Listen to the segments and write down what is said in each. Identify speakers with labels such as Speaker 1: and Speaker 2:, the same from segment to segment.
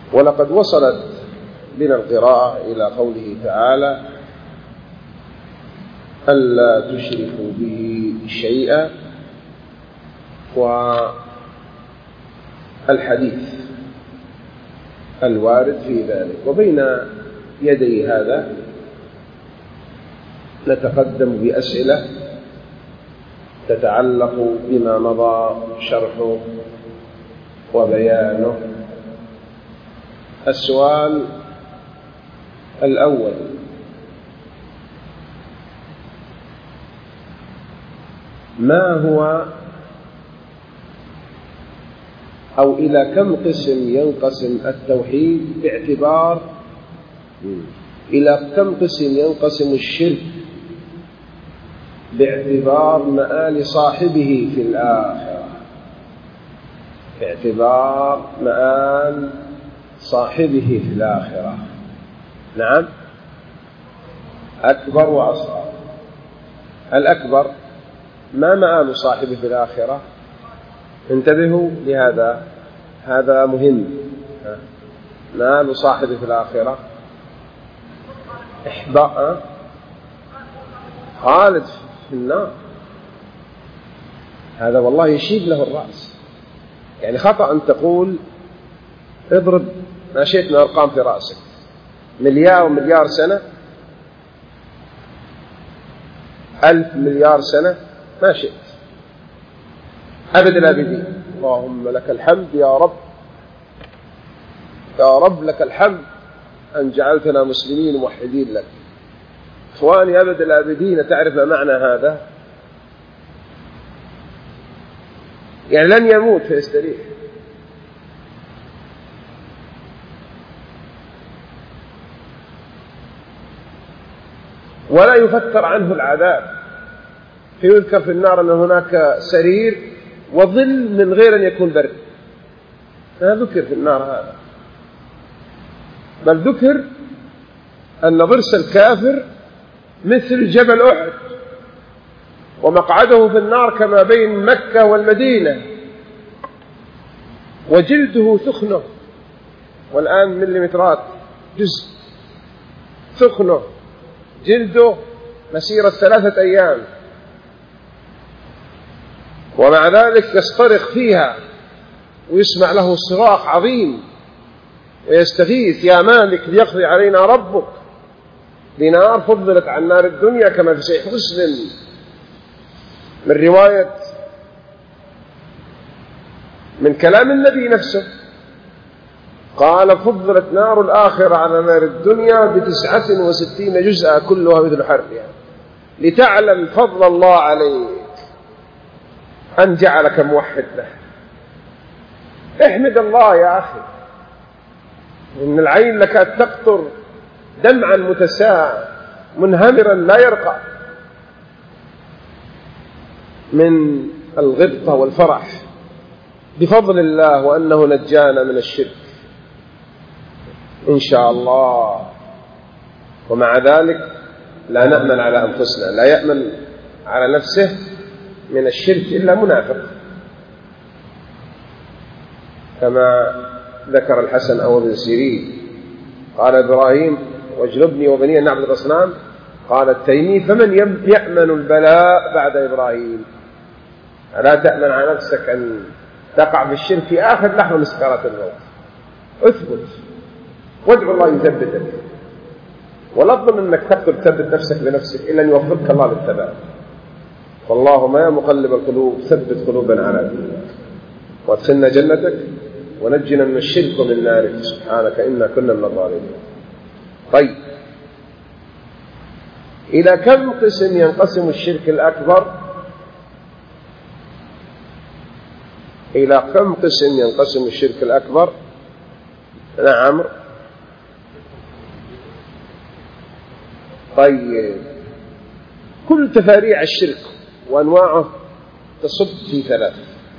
Speaker 1: ولقد وصلت بنا القراءة إلى قوله تعالى: ألا تشركوا به شيئا، والحديث الوارد في ذلك. وبين يدي هذا نتقدم بأسئلة تتعلق بما مضى شرحه وبيانه. السؤال الأول: ما هو أو إلى كم قسم ينقسم التوحيد باعتبار إلى كم قسم ينقسم الشرك باعتبار مآل صاحبه في الآخرة؟ باعتبار مآل صاحبه في الآخرة. نعم، أكبر وأصغر. الأكبر ما مآل صاحبه في الآخرة؟ انتبهوا لهذا، هذا مهم. مآل صاحبه في الآخرة إحباء خالد في النار. هذا والله يشيب له الرأس. يعني خطأ أن تقول اضرب ما شئت من أرقام في رأسك، مليار ومليار سنة، 1000 مليار سنة، ما شئت، أبد الآبدين. اللهم لك الحمد يا رب، يا رب لك الحمد أن جعلتنا مسلمين موحدين لك. إخواني أبد الآبدين، تعرف ما معنى هذا؟ يعني لن يموت فيستريح. ولا يفتر عنه العذاب. فيذكر في النار أن هناك سرير وظل من غير أن يكون برد. ما ذكر في النار هذا، بل ذكر أن ضرس الكافر مثل جبل أحد، ومقعده في النار كما بين مكة والمدينة، وجلده ثخنه، والآن مليمترات جزء ثخنه، جلده مسيرة 3 أيام، ومع ذلك يصطرخ فيها ويسمع له صراخ عظيم ويستغيث: يا مالك ليقضي علينا ربك. بنار فضلت عن نار الدنيا، كما في صحيح مسلم من رواية من كلام النبي نفسه، قال: فضلت نار الآخرة على نار الدنيا ب69 جزءا كلها مثل حرفها، لتعلم فضل الله عليك أن جعلك موحد له. احمد الله يا أخي، إن العين لك تقطر دمعا متساء منهمرا لا يرقى من الغبطة والفرح بفضل الله وأنه نجانا من الشرك إن شاء الله. ومع ذلك لا نأمن على أنفسنا، لا يأمن على نفسه من الشرك إلا منافق، كما ذكر الحسن أو ابن سيرين: قال إبراهيم: واجنبني وبني أن نعبد الأصنام. قال التيمي: فمن يأمن البلاء بعد إبراهيم؟ ألا تأمن على نفسك أن تقع في الشرك في آخر لحظة من سكرات الموت. اثبت وادعو الله يثبتك، ولا تظن أنك تقدر تثبت نفسك بنفسك إلا أن يوفقك الله للثبات. فاللهم يا مقلب القلوب ثبت قلوبنا على دينك، وادخلنا جنتك، ونجنا من الشرك ومن نارك، سبحانك إنا كنا من الظالمين. طيب، إلى كم قسم ينقسم الشرك الأكبر؟ إلى كم قسم ينقسم الشرك الأكبر؟ نعم. طيب، كل تفاريع الشرك وأنواعه تصب في 3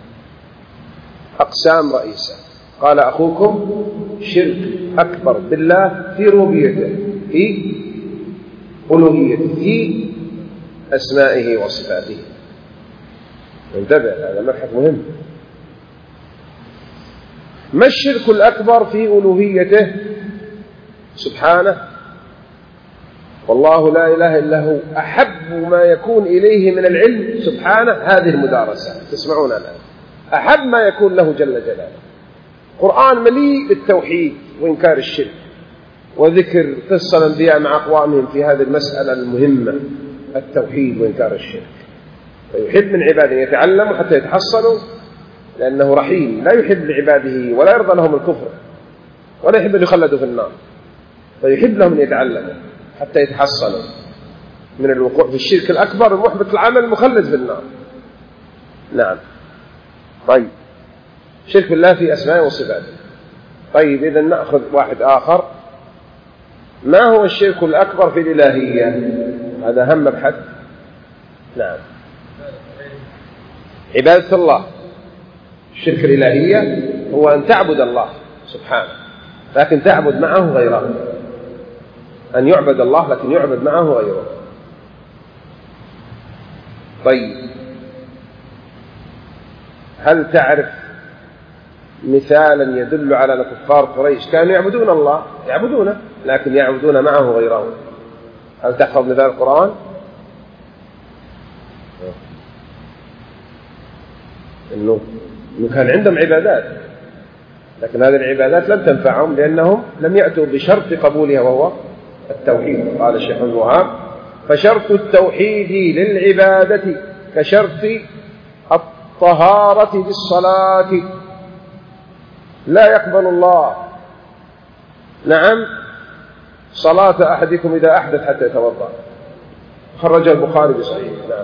Speaker 1: أقسام رئيسة. قال أخوكم: شرك أكبر بالله في ربوبيته، في ألوهيته، في أسمائه وصفاته. انتبه، هذا مبحث مهم. ما الشرك الأكبر في ألوهيته سبحانه؟ والله لا إله إلا هو أحب ما يكون إليه من العلم سبحانه هذه المدارسة تسمعون الآن، أحب ما يكون له جل جلاله. قرآن مليء بالتوحيد وإنكار الشرك، وذكر قصة الأنبياء مع أقوامهم في هذه المسألة المهمة التوحيد وإنكار الشرك. فيحب من عباده يتعلموا حتى يتحصلوا، لأنه رحيم لا يحب لعباده ولا يرضى لهم الكفر ولا يحب أن يخلدوا في النار، فيحب لهم أن يتعلموا حتى يتحصلوا من الوقوع في الشرك الأكبر المحبط العمل المخلد في النار. نعم. طيب، شرك بالله في أسماء وصفاته. طيب، إذا نأخذ واحد آخر، ما هو الشرك الأكبر في الإلهية؟ هذا هم مبحث. نعم، عبادة الله. الشرك الإلهية هو أن تعبد الله سبحانه لكن تعبد معه غيره، أن يعبد الله لكن يعبد معه غيره. طيب، هل تعرف مثالا يدل على أن كفار قريش كانوا يعبدون الله، يعبدونه لكن يعبدون معه غيره؟ هل تحفظ مثال القرآن؟ إنه كان عندهم عبادات لكن هذه العبادات لم تنفعهم لأنهم لم يأتوا بشرط قبولها وهو التوحيد. قال الشيخ الوهاب: فشرط التوحيد للعبادة كشرط الطهارة بالصلاة لا يقبل الله. نعم، صلاة أحدكم إذا أحدث حتى يتوضأ، خرجه البخاري بصحيح. نعم.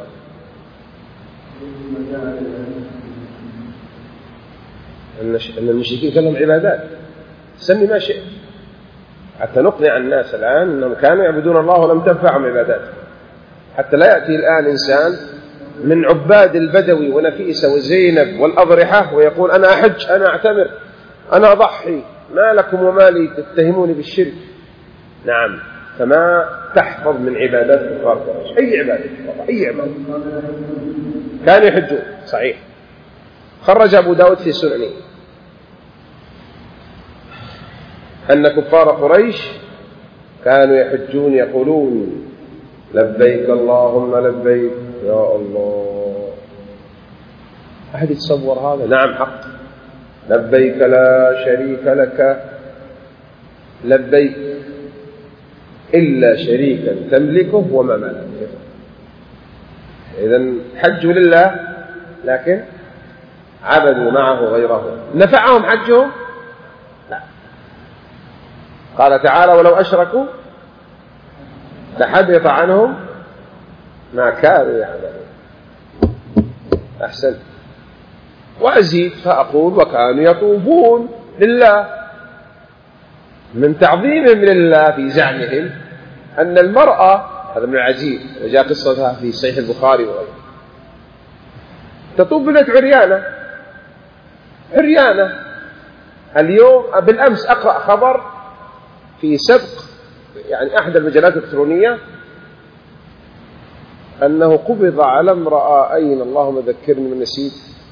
Speaker 1: أن المشركين كانوا لهم عبادات، سمي ما شئت، حتى نقنع الناس الآن أنهم كانوا يعبدون الله ولم تنفعهم عباداتهم، حتى لا يأتي الآن إنسان من عباد البدوي ونفيسة وزينب والأضرحة ويقول: أنا أحج، أنا أعتمر، أنا أضحي، ما لكم وما لي تتهموني بالشرك. نعم، فما تحفظ من عبادات كفار قريش أي عبادة، أي عبادة كانوا يحجون. صحيح، خرج أبو داود في سننه أن كفار قريش كانوا يحجون يقولون: لبيك اللهم لبيك. يا الله، أحد يتصور هذا؟ نعم حق. لبيك لا شريك لك لبيك إلا شريكا تملكه وما ملك. إذن حجوا لله لكن عبدوا معه غيره. نفعهم حجهم؟ لا. قال تعالى: ولو أشركوا لحبط عنهم ما كانوا يعملون. أحسن. وأزيد فأقول: وكانوا يطوفون لله. من تعظيمهم لله في زعمهم أن المرأة، هذا من العجيب وجاء قصتها في صحيح البخاري وغيره، تطوف بالبيت عريانة. اليوم بالأمس أقرأ خبر في سبق يعني أحد المجلات الإلكترونية أنه قبض على امرأة، أين اللهم ذكرني من نسيت،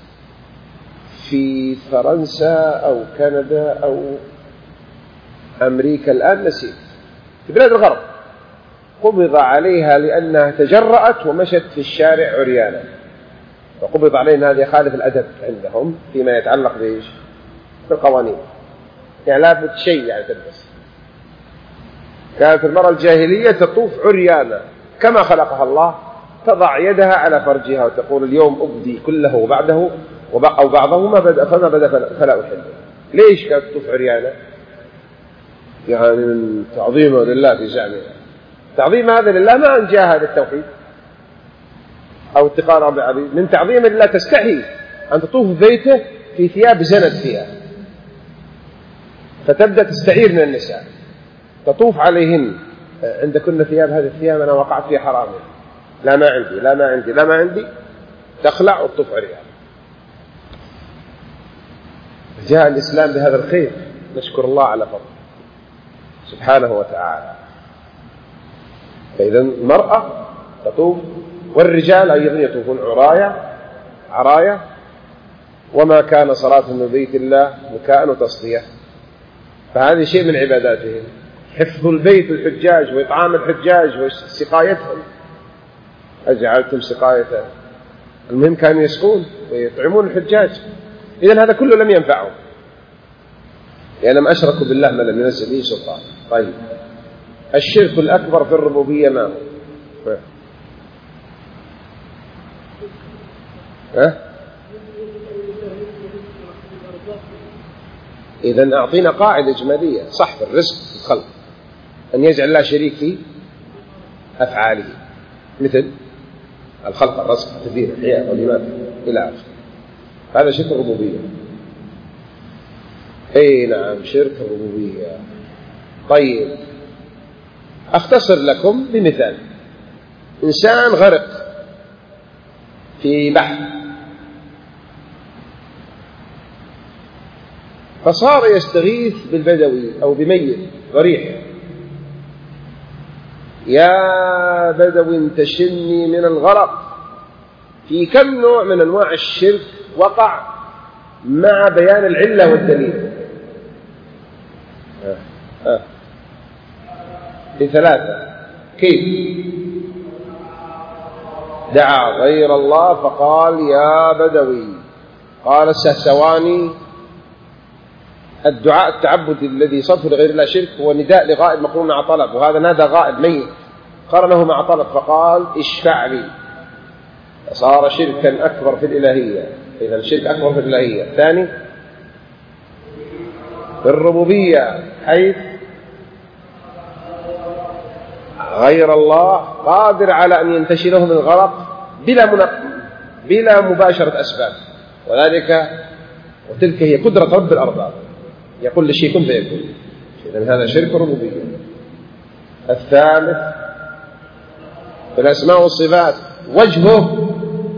Speaker 1: في فرنسا أو كندا أو أمريكا الآن نسيت، في بلاد الغرب، قبض عليها لأنها تجرأت ومشت في الشارع عريانة، وقبض عليها هذا يخالف الأدب عندهم فيما يتعلق بإيش؟ بالقوانين، يعني لا بد شيء يعني تلبس. كانت المرأة الجاهلية تطوف عريانة كما خلقها الله، تضع يدها على فرجها وتقول: اليوم أبدي كله وبعده أو بعضه فما بدأ فلا أحل. ليش كانت تطوف عريانة؟ يعني من تعظيمه لله في زعمها. تعظيم هذا لله ما أن جاء هذا التوحيد أو اتقاء رب العبيد. من تعظيم لله تستحي أن تطوف بيته في ثياب زنت فيها، فتبدأ تستعير من النساء، تطوف عليهن: عندكن ثياب، هذه الثياب أنا وقعت فيها حرام، لا ما عندي، لا ما عندي، لا ما عندي، تخلع وتطوف عريان. جاء الإسلام بهذا الخير، نشكر الله على فضله سبحانه وتعالى. فإذا المرأة تطوف، والرجال أيضا يطوفون عرايا، وما كان صلاة من بيت الله مكاء وتصدية، فهذا شيء من عباداتهم. حفظ البيت الحجاج وإطعام الحجاج وسقايتهم، أجعلتم سقايته، المهم كانوا يسقون ويطعمون الحجاج. إذن هذا كله لم ينفعهم لأنهم أشركوا بالله ما لم ينزل به سلطان. طيب الشرك الأكبر في الربوبية ما هو؟ إذن أعطينا قاعدة إجمالية صح في الرزق في الخلق، أن يجعل الله شريك في أفعاله، مثل الخلق، الرزق، التدبير، الحياة والإماتة إلى آخره. هذا شرك الربوبية. أي نعم شرك الربوبية. طيب أختصر لكم بمثال. إنسان غرق في بحر فصار يستغيث بالبدوي أو بميت ضريح: يا بدوي انتشلني من الغرق. في كم نوع من أنواع الشرك وقع مع بيان العلة والدليل؟ في 3. كيف؟ دعا غير الله فقال يا بدوي. قال السهسواني: الدعاء التعبدي الذي صرفه لغير الله شرك هو نداء لغائب مقرون مع طلب، وهذا نادى غائب ميت قرنه مع طلب فقال اشفع لي، صار شركا أكبر في الإلهية. إذا الشرك أكبر في الإلهية. الثاني في الربوبية، حيث غير الله قادر على أن ينتشله من الغرق بلا مباشرة أسباب، وتلك هي قدرة رب الأرباب، يقول للشيء كن فيكون. إذن هذا شرك الربوبية. الثالث في الأسماء والصفات، وجهه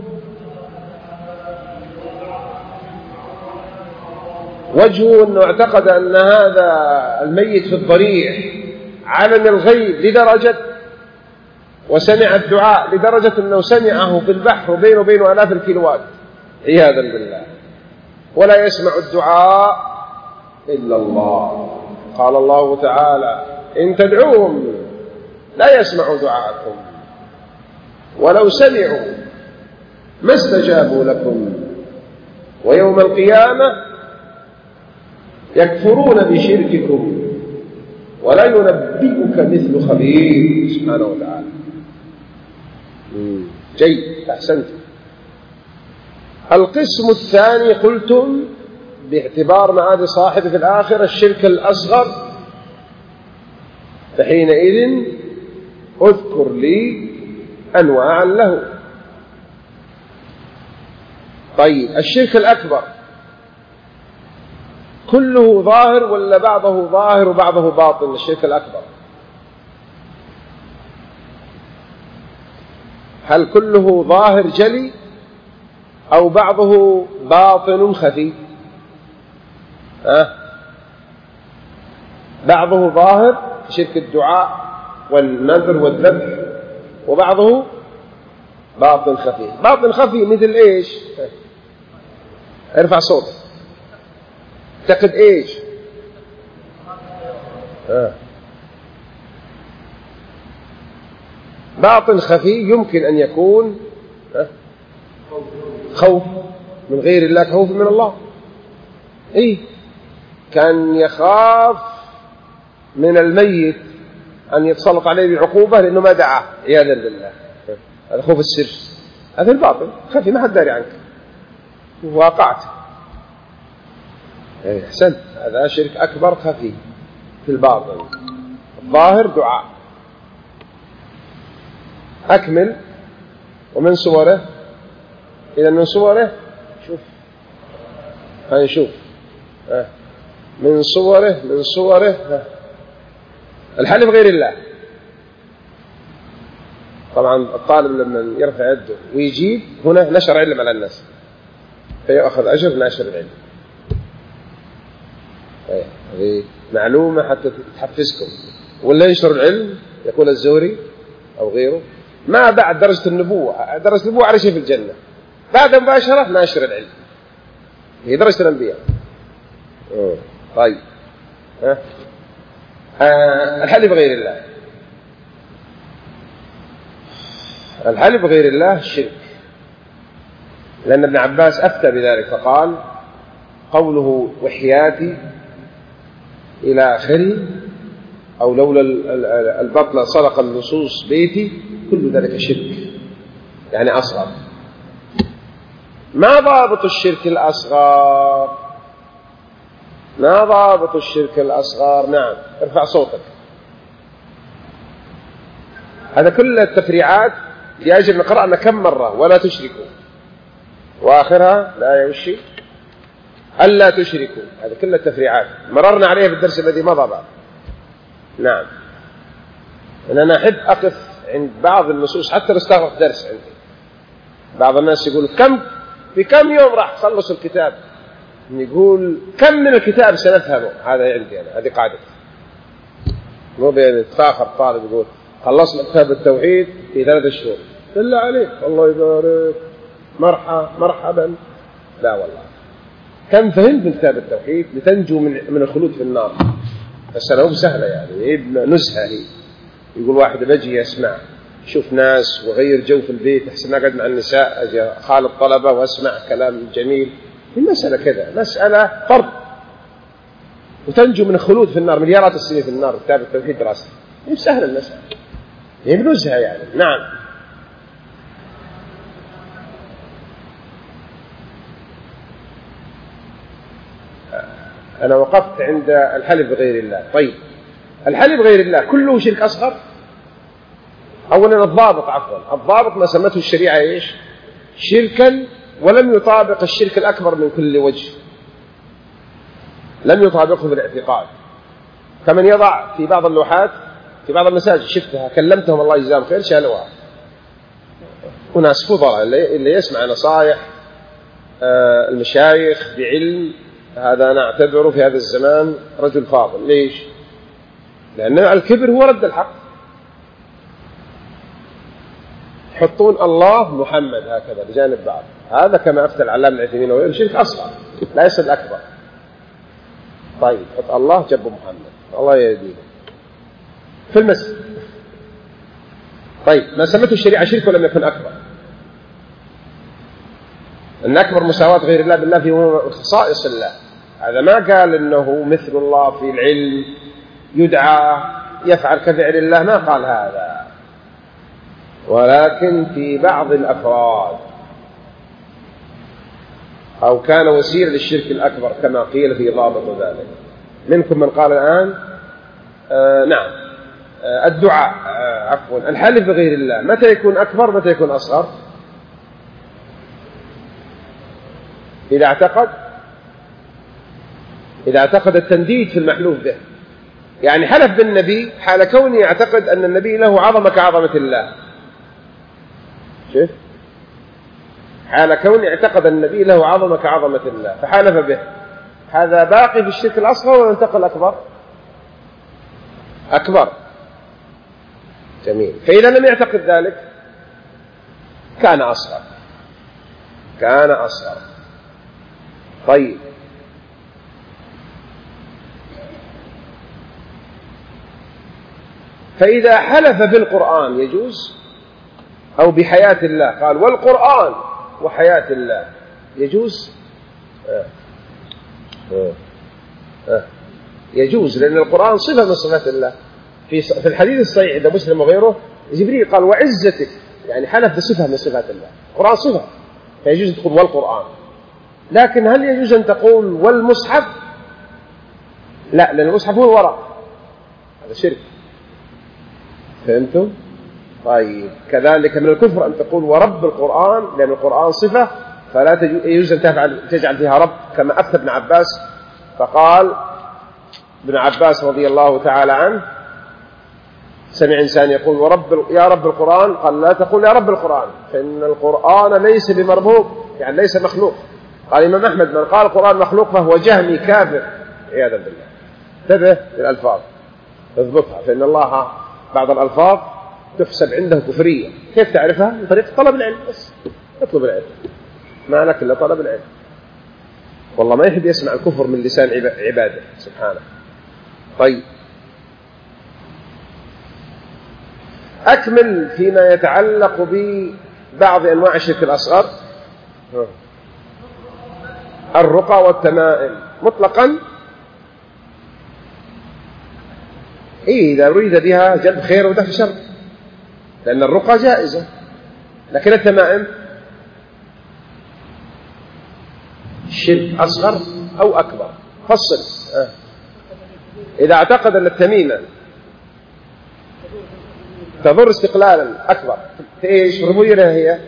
Speaker 1: أنه اعتقد أن هذا الميت في الضريح علم الغيب لدرجة، وسمع الدعاء لدرجة أنه سمعه في البحر وبينه وبينه آلاف الكيلوات عياذا بالله، ولا يسمع الدعاء إلا الله. قال الله تعالى: إن تدعوهم لا يسمعوا دعاءكم ولو سمعوا ما استجابوا لكم ويوم القيامة يكفرون بشرككم ولا ينبئك مثل خبير. سبحانه وتعالى. جيد، أحسنت. القسم الثاني قلتم باعتبار معاد صاحبه في الآخرة الشرك الأصغر، فحينئذ أذكر لي أنواعا له. طيب الشرك الأكبر كله ظاهر ولا بعضه ظاهر وبعضه باطن؟ الشرك الأكبر هل كله ظاهر جلي أو بعضه باطن خفي؟ بعضه ظاهر شرك الدعاء والنذر والذبح، وبعضه باطن خفي. باطن خفي مثل إيش؟ ارفع صوتك. تعتقد إيش؟ باطن خفي يمكن أن يكون خوف من غير الله كخوف من الله. كان يخاف من الميت أن يتسلط عليه بعقوبة لأنه ما دعاه عياذا بالله. هذا خوف السر، هذا الباطن خفي ما حد داري عنك وواقعت. أحسنت، هذا شرك أكبر خفي في الباطن. الظاهر دعاء. أكمل. ومن صوره، إذا من صوره شوف هنشوف من صوره الحلف غير الله. طبعا الطالب لما يرفع يده ويجيب هنا نشر علم على الناس فيأخذ أجر ناشر العلم. هذه معلومة حتى تحفزكم. ولا ينشر العلم يقول الزهري أو غيره ما بعد درجة النبوة. درجة النبوة على شيء في الجنة، بعد مباشرة ناشر العلم. هي درجة الأنبياء. طيب الحلف بغير الله. الحلف بغير الله شرك، لأن ابن عباس أفتى بذلك فقال قوله وحياتي إلى آخره أو لولا البطل صدق اللصوص بيتي، كل ذلك شرك يعني أصغر. ما ضابط الشرك الأصغر؟ ما ضابط الشرك الأصغر؟ نعم، ارفع صوتك. هذا كل التفريعات لأجل أن قرأنا كم مرة ولا تشركوا، وآخرها الآية وشي ألا تشركوا. هذا كل التفريعات مررنا عليها في الدرس الذي مضى بعد. نعم، أنا أحب أقف عند بعض النصوص حتى نستغرق درس عندي. بعض الناس يقول في كم يوم راح خلص الكتاب، يقول كم من الكتاب سنفهمه. هذا عندي أنا، هذه قاعدة، مو بيتفاخر طالب يقول خلصنا كتاب التوحيد في 3 شهور. بالله عليك، الله يبارك، مرحبا. لا والله، كم فهمت من كتاب التوحيد لتنجو من الخلود في النار؟ السنة سهلة يعني، نزهة هي. يقول واحد بجي أسمع، شوف ناس وغير جو في البيت، أحسن أقعد مع النساء، أجي خالط طلبة وأسمع كلام جميل. المسألة كذا، مسألة فرض، وتنجو من الخلود في النار، مليارات السنين في النار. كتاب التوحيد دراسة هي سهلة المسألة، هي بنزهة يعني. نعم. أنا وقفت عند الحلف بغير الله. طيب، الحلف بغير الله كله شرك أصغر؟ أولا الضابط ما سمته الشريعة إيش؟ شركا، ولم يطابق الشرك الأكبر من كل وجه، لم يطابقه بالاعتقاد. فمن يضع في بعض اللوحات في بعض المساجد، شفتها كلمتهم الله يجزاهم خير، شالوها وناس فضلاء اللي يسمع نصائح المشايخ بعلم، هذا أنا أعتبره في هذا الزمان رجل فاضل. ليش؟ لأن الكبر هو رد الحق. يحطون الله محمد هكذا بجانب بعض، هذا كما أفتى العلامة العثيمين وغيره شرك أصغر لا يصل أكبر. طيب، حط الله جنب محمد، الله يهديه في المسجد. طيب، ما سمته الشريعة شرك ولم يكن أكبر؟ أن أكبر مساواة غير الله بالله في خصائص الله. هذا ما قال إنه مثل الله في العلم، يدعى يفعل كفعل الله، ما قال هذا، ولكن في بعض الأفراد، أو كان وسيلة للشرك الأكبر كما قيل في ضابط ذلك. منكم من قال الآن نعم الدعاء عفوا الحلف بغير الله متى يكون أكبر متى يكون أصغر؟ إذا اعتقد التنديد في المحلوف به. يعني حلف بالنبي حال كونه يعتقد أن النبي له عظمة كعظمة الله. شوف، حال كونه اعتقد أن النبي له عظمة كعظمة الله فحلف به، هذا باقي في الشرك الأصغر ولا انتقل أكبر؟ جميل. فإذا لم يعتقد ذلك كان أصغر. طيب، فإذا حلف بالقرآن يجوز، أو بحياة الله، قال والقرآن وحياة الله يجوز؟ يجوز، لأن القرآن صفة من صفات الله. في الحديث الصحيح عند مسلم وغيره، جبريل قال وعزتك، يعني حلف بصفة من صفات الله. القرآن صفة، فيجوز أن تقول والقرآن. لكن هل يجوز أن تقول والمصحف؟ لا، لأن المصحف هو الورق، هذا شرك. فهمتم؟ طيب، كذلك من الكفر أن تقول ورب القرآن، لأن القرآن صفة فلا يجوز أن تجعل فيها رب، كما أفتى ابن عباس. فقال ابن عباس رضي الله تعالى عنه سمع إنسان يقول يا رب القرآن، قال لا تقول يا رب القرآن، فإن القرآن ليس بمربوب، يعني ليس مخلوق. قال الإمام أحمد من قال القرآن مخلوق فهو جهمي كافر عياذا بالله. انتبه للألفاظ، اضبطها، فإن الله بعض الألفاظ تحسب عنده كفرية. كيف تعرفها؟ من طريق طلب العلم، بس اطلب العلم، ما لك إلا طلب العلم. والله ما يحب يسمع الكفر من لسان عباده سبحانه. طيب، أكمل فيما يتعلق ببعض أنواع الشرك الأصغر. الرقى والتمائم مطلقا، إذا أريد بها جلب خير ودفع شر، لأن الرقى جائزة، لكن التمائم شرك أصغر أو أكبر. فصل. إذا اعتقد أن التميمة تضر استقلالا أكبر في إيش؟ ربوبية. هي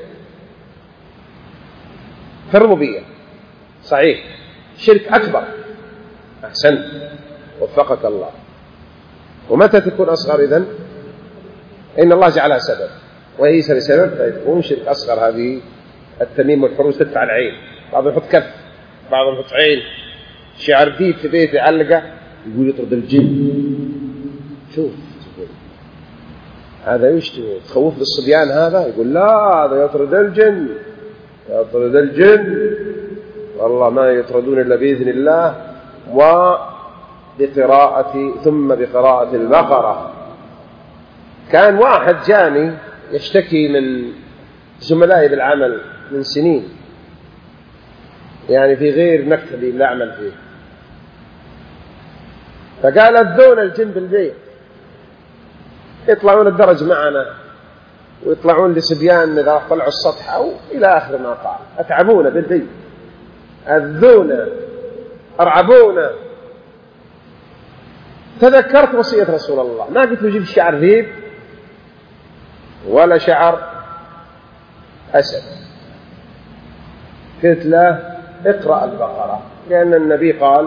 Speaker 1: في الربوبية صحيح، شرك أكبر. أحسنت، وفقك الله. ومتى تكون أصغر إذن؟ إن الله جعلها سبب وهي سبب، فيكون شرك أصغر. هذه التميم والحروس تدفع العين، بعضهم يحط كف، بعضهم يحط عين، شعر ديب في بيت يعلقه يقول يطرد الجن. شوف هذا يشتهي تخوف للصبيان، هذا يقول لا هذا يطرد الجن، يطرد الجن. والله ما يطردون إلا بإذن الله ثم بقراءة البقرة. كان واحد جاني يشتكي من زملائي بالعمل من سنين، يعني في غير مكتبي اللي أعمل فيه، فقال أذون الجن بالبيت، يطلعون الدرج معنا ويطلعون لسبيان إذا طلعوا السطح أو إلى آخر ما قال، أتعبونا بالبيت، أذونا، أرعبونا. تذكرت وصية رسول الله، ما قلت له جيب شعر ذيب ولا شعر أسد، قلت له اقرأ البقرة، لأن النبي قال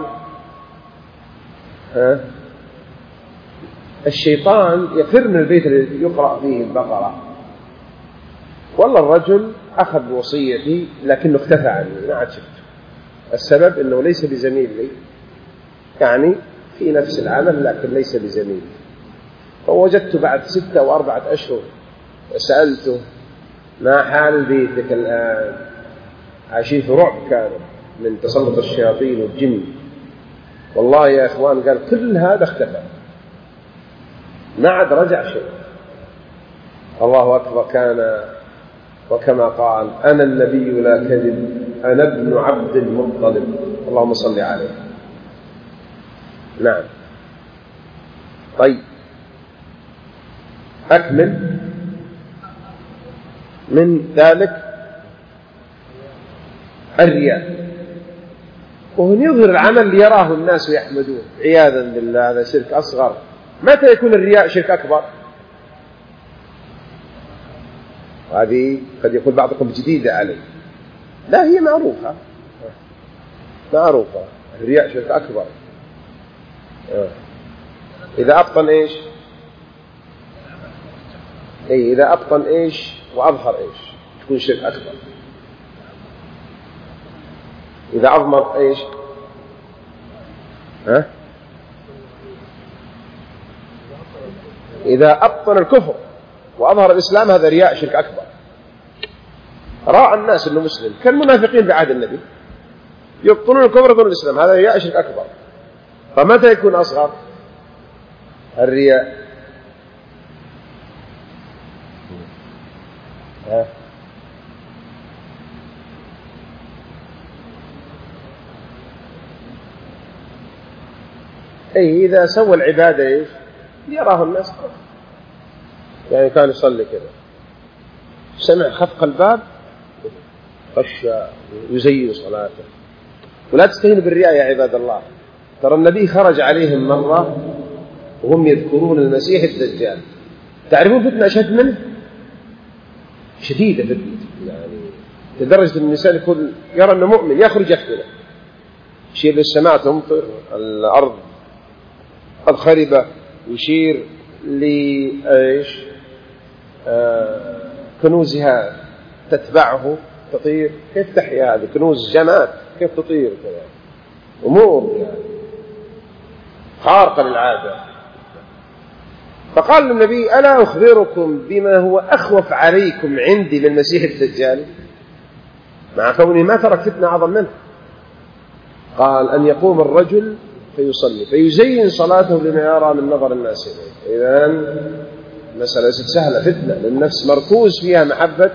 Speaker 1: الشيطان يفر من البيت الذي يقرأ فيه البقرة. والله الرجل أخذ بوصيتي لكنه اختفى عني، ما عاد شفته. السبب أنه ليس بزميل لي، يعني في نفس العمل لكن ليس بزميل. فوجدته بعد 6 أو 4 أشهر وسألته ما حال بيتك الآن؟ عايشين في رعب كانوا من تسلط الشياطين والجن. والله يا إخوان قال كل هذا اختفى، ما عاد رجع شيء. الله أكبر. كان وكما قال أنا النبي لا كذب، أنا ابن عبد المطلب، اللهم صل عليه. نعم. طيب، أكمل. من ذلك الرياء، وهو يظهر العمل ليراه الناس ويحمدوه، عياذا بالله. هذا شرك أصغر. متى يكون الرياء شرك أكبر؟ هذه قد يقول بعضكم جديدة عليه، لا هي معروفة، معروفة. الرياء شرك أكبر إذا أبطن إيش؟ إذا أبطن إيش وأظهر إيش تكون شرك أكبر. إذا أضمر إيش؟ إذا أبطن الكفر وأظهر الإسلام هذا رياء شرك أكبر. رأى الناس أنه مسلم، كالمنافقين بعهد النبي يبطنون الكفر ويظهرون الإسلام، هذا رياء شرك أكبر. فمتى يكون أصغر الرياء؟ إذا سوى العبادة إيش يراه الناس، يعني كان يصلي كذا سمع خفق الباب خش يزين صلاته. ولا تستهينوا بالرياء يا عباد الله. ترى النبي خرج عليهم مرة وهم يذكرون المسيح الدجال. تعرفون فتنة أشد منه؟ شديدة فتنة، يعني لدرجة أن الإنسان يكون يرى أنه مؤمن يخرج يفتنه، يشير للسماء تمطر، الأرض الخربة، يشير لإيش كنوزها تتبعه تطير. كيف تحيا هذه كنوز جماد؟ كيف تطير كذا؟ أمور يعني خارقة للعادة. فقال النبي ألا أخبركم بما هو أخوف عليكم عندي من المسيح الدجال، مع كونه ما ترك فتنة أعظم منه. قال أن يقوم الرجل فيصلي فيزين صلاته لما يرى من نظر الناس إليه. إذن المسألة ليست سهلة، فتنة للنفس مركوز فيها محبة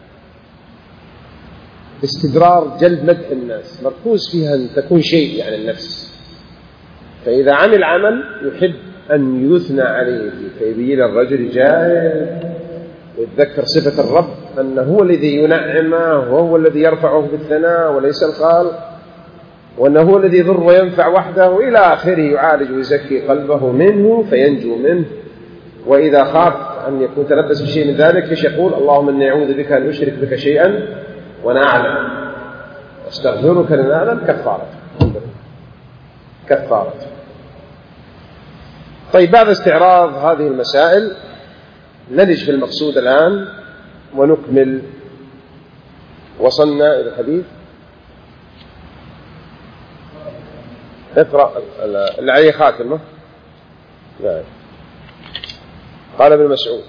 Speaker 1: استدرار جلب مدح الناس، مركوز فيها أن تكون شيء يعني النفس. فإذا عمل عمل يحب أن يثنى عليه فيبين الرجل جاهل ويتذكر صفة الرب أنه هو الذي ينعمه وهو الذي يرفعه بالثناء وليس الخالق، وأنه هو الذي يضر وينفع وحده إلى آخره، يعالج ويزكي قلبه منه فينجو منه. وإذا خاف أن يكون تلبس بشيء من ذلك فيش يقول اللهم إني أعوذ بك أن أشرك بك شيئا وأنا أعلم واستغفرك لأن أعلم. كفارة. طيب بعد استعراض هذه المسائل نلج في المقصود الآن ونكمل. وصلنا إلى الحديث. اقرأ اللي عليه خاتمه. نعم. قال ابن مسعود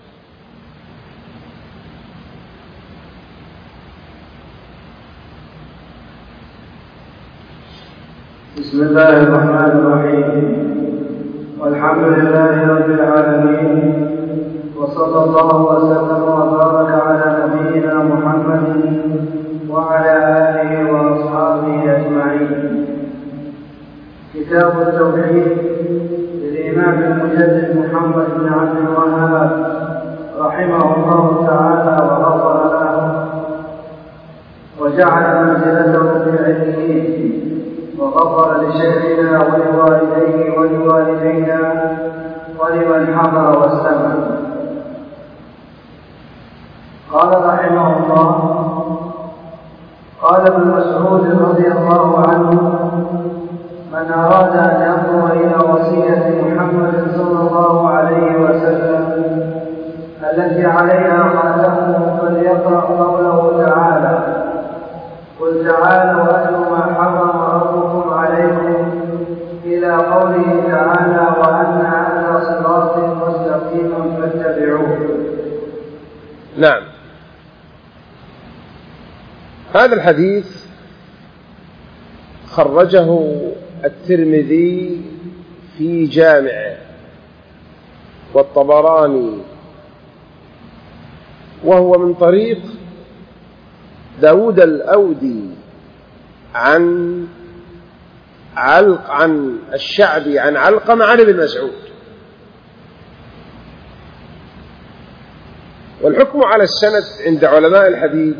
Speaker 2: بسم الله الرحمن الرحيم، والحمد لله رب العالمين، وصلى الله وسلم وبارك على نبينا محمد وعلى آله وأصحابه أجمعين. كتاب التوحيد للإمام المجدد محمد بن عبد الوهاب رحمه الله تعالى وغفر له وجعل منزلته في العليين، وغفر لشيخنا ولوالديه ولوالدينا ولمن حضر واستمع. قال رحمه الله: قال ابن مسعود رضي الله عنه: من أراد أن ينظر إلى وصية محمد صلى الله عليه وسلم التي عليها خاتمه فليقرأ قوله تعالى: قل تعالوا أتل ما حرم ربكم عليكم، إلى قوله تعالى: وأن هذا صراطي مستقيما فاتبعوه.
Speaker 1: نعم. هذا الحديث خرجه الترمذي في جامعه والطبراني، وهو من طريق داود الأودي عن الشعبي عن علقمة عن ابن مسعود. والحكم على السند عند علماء الحديث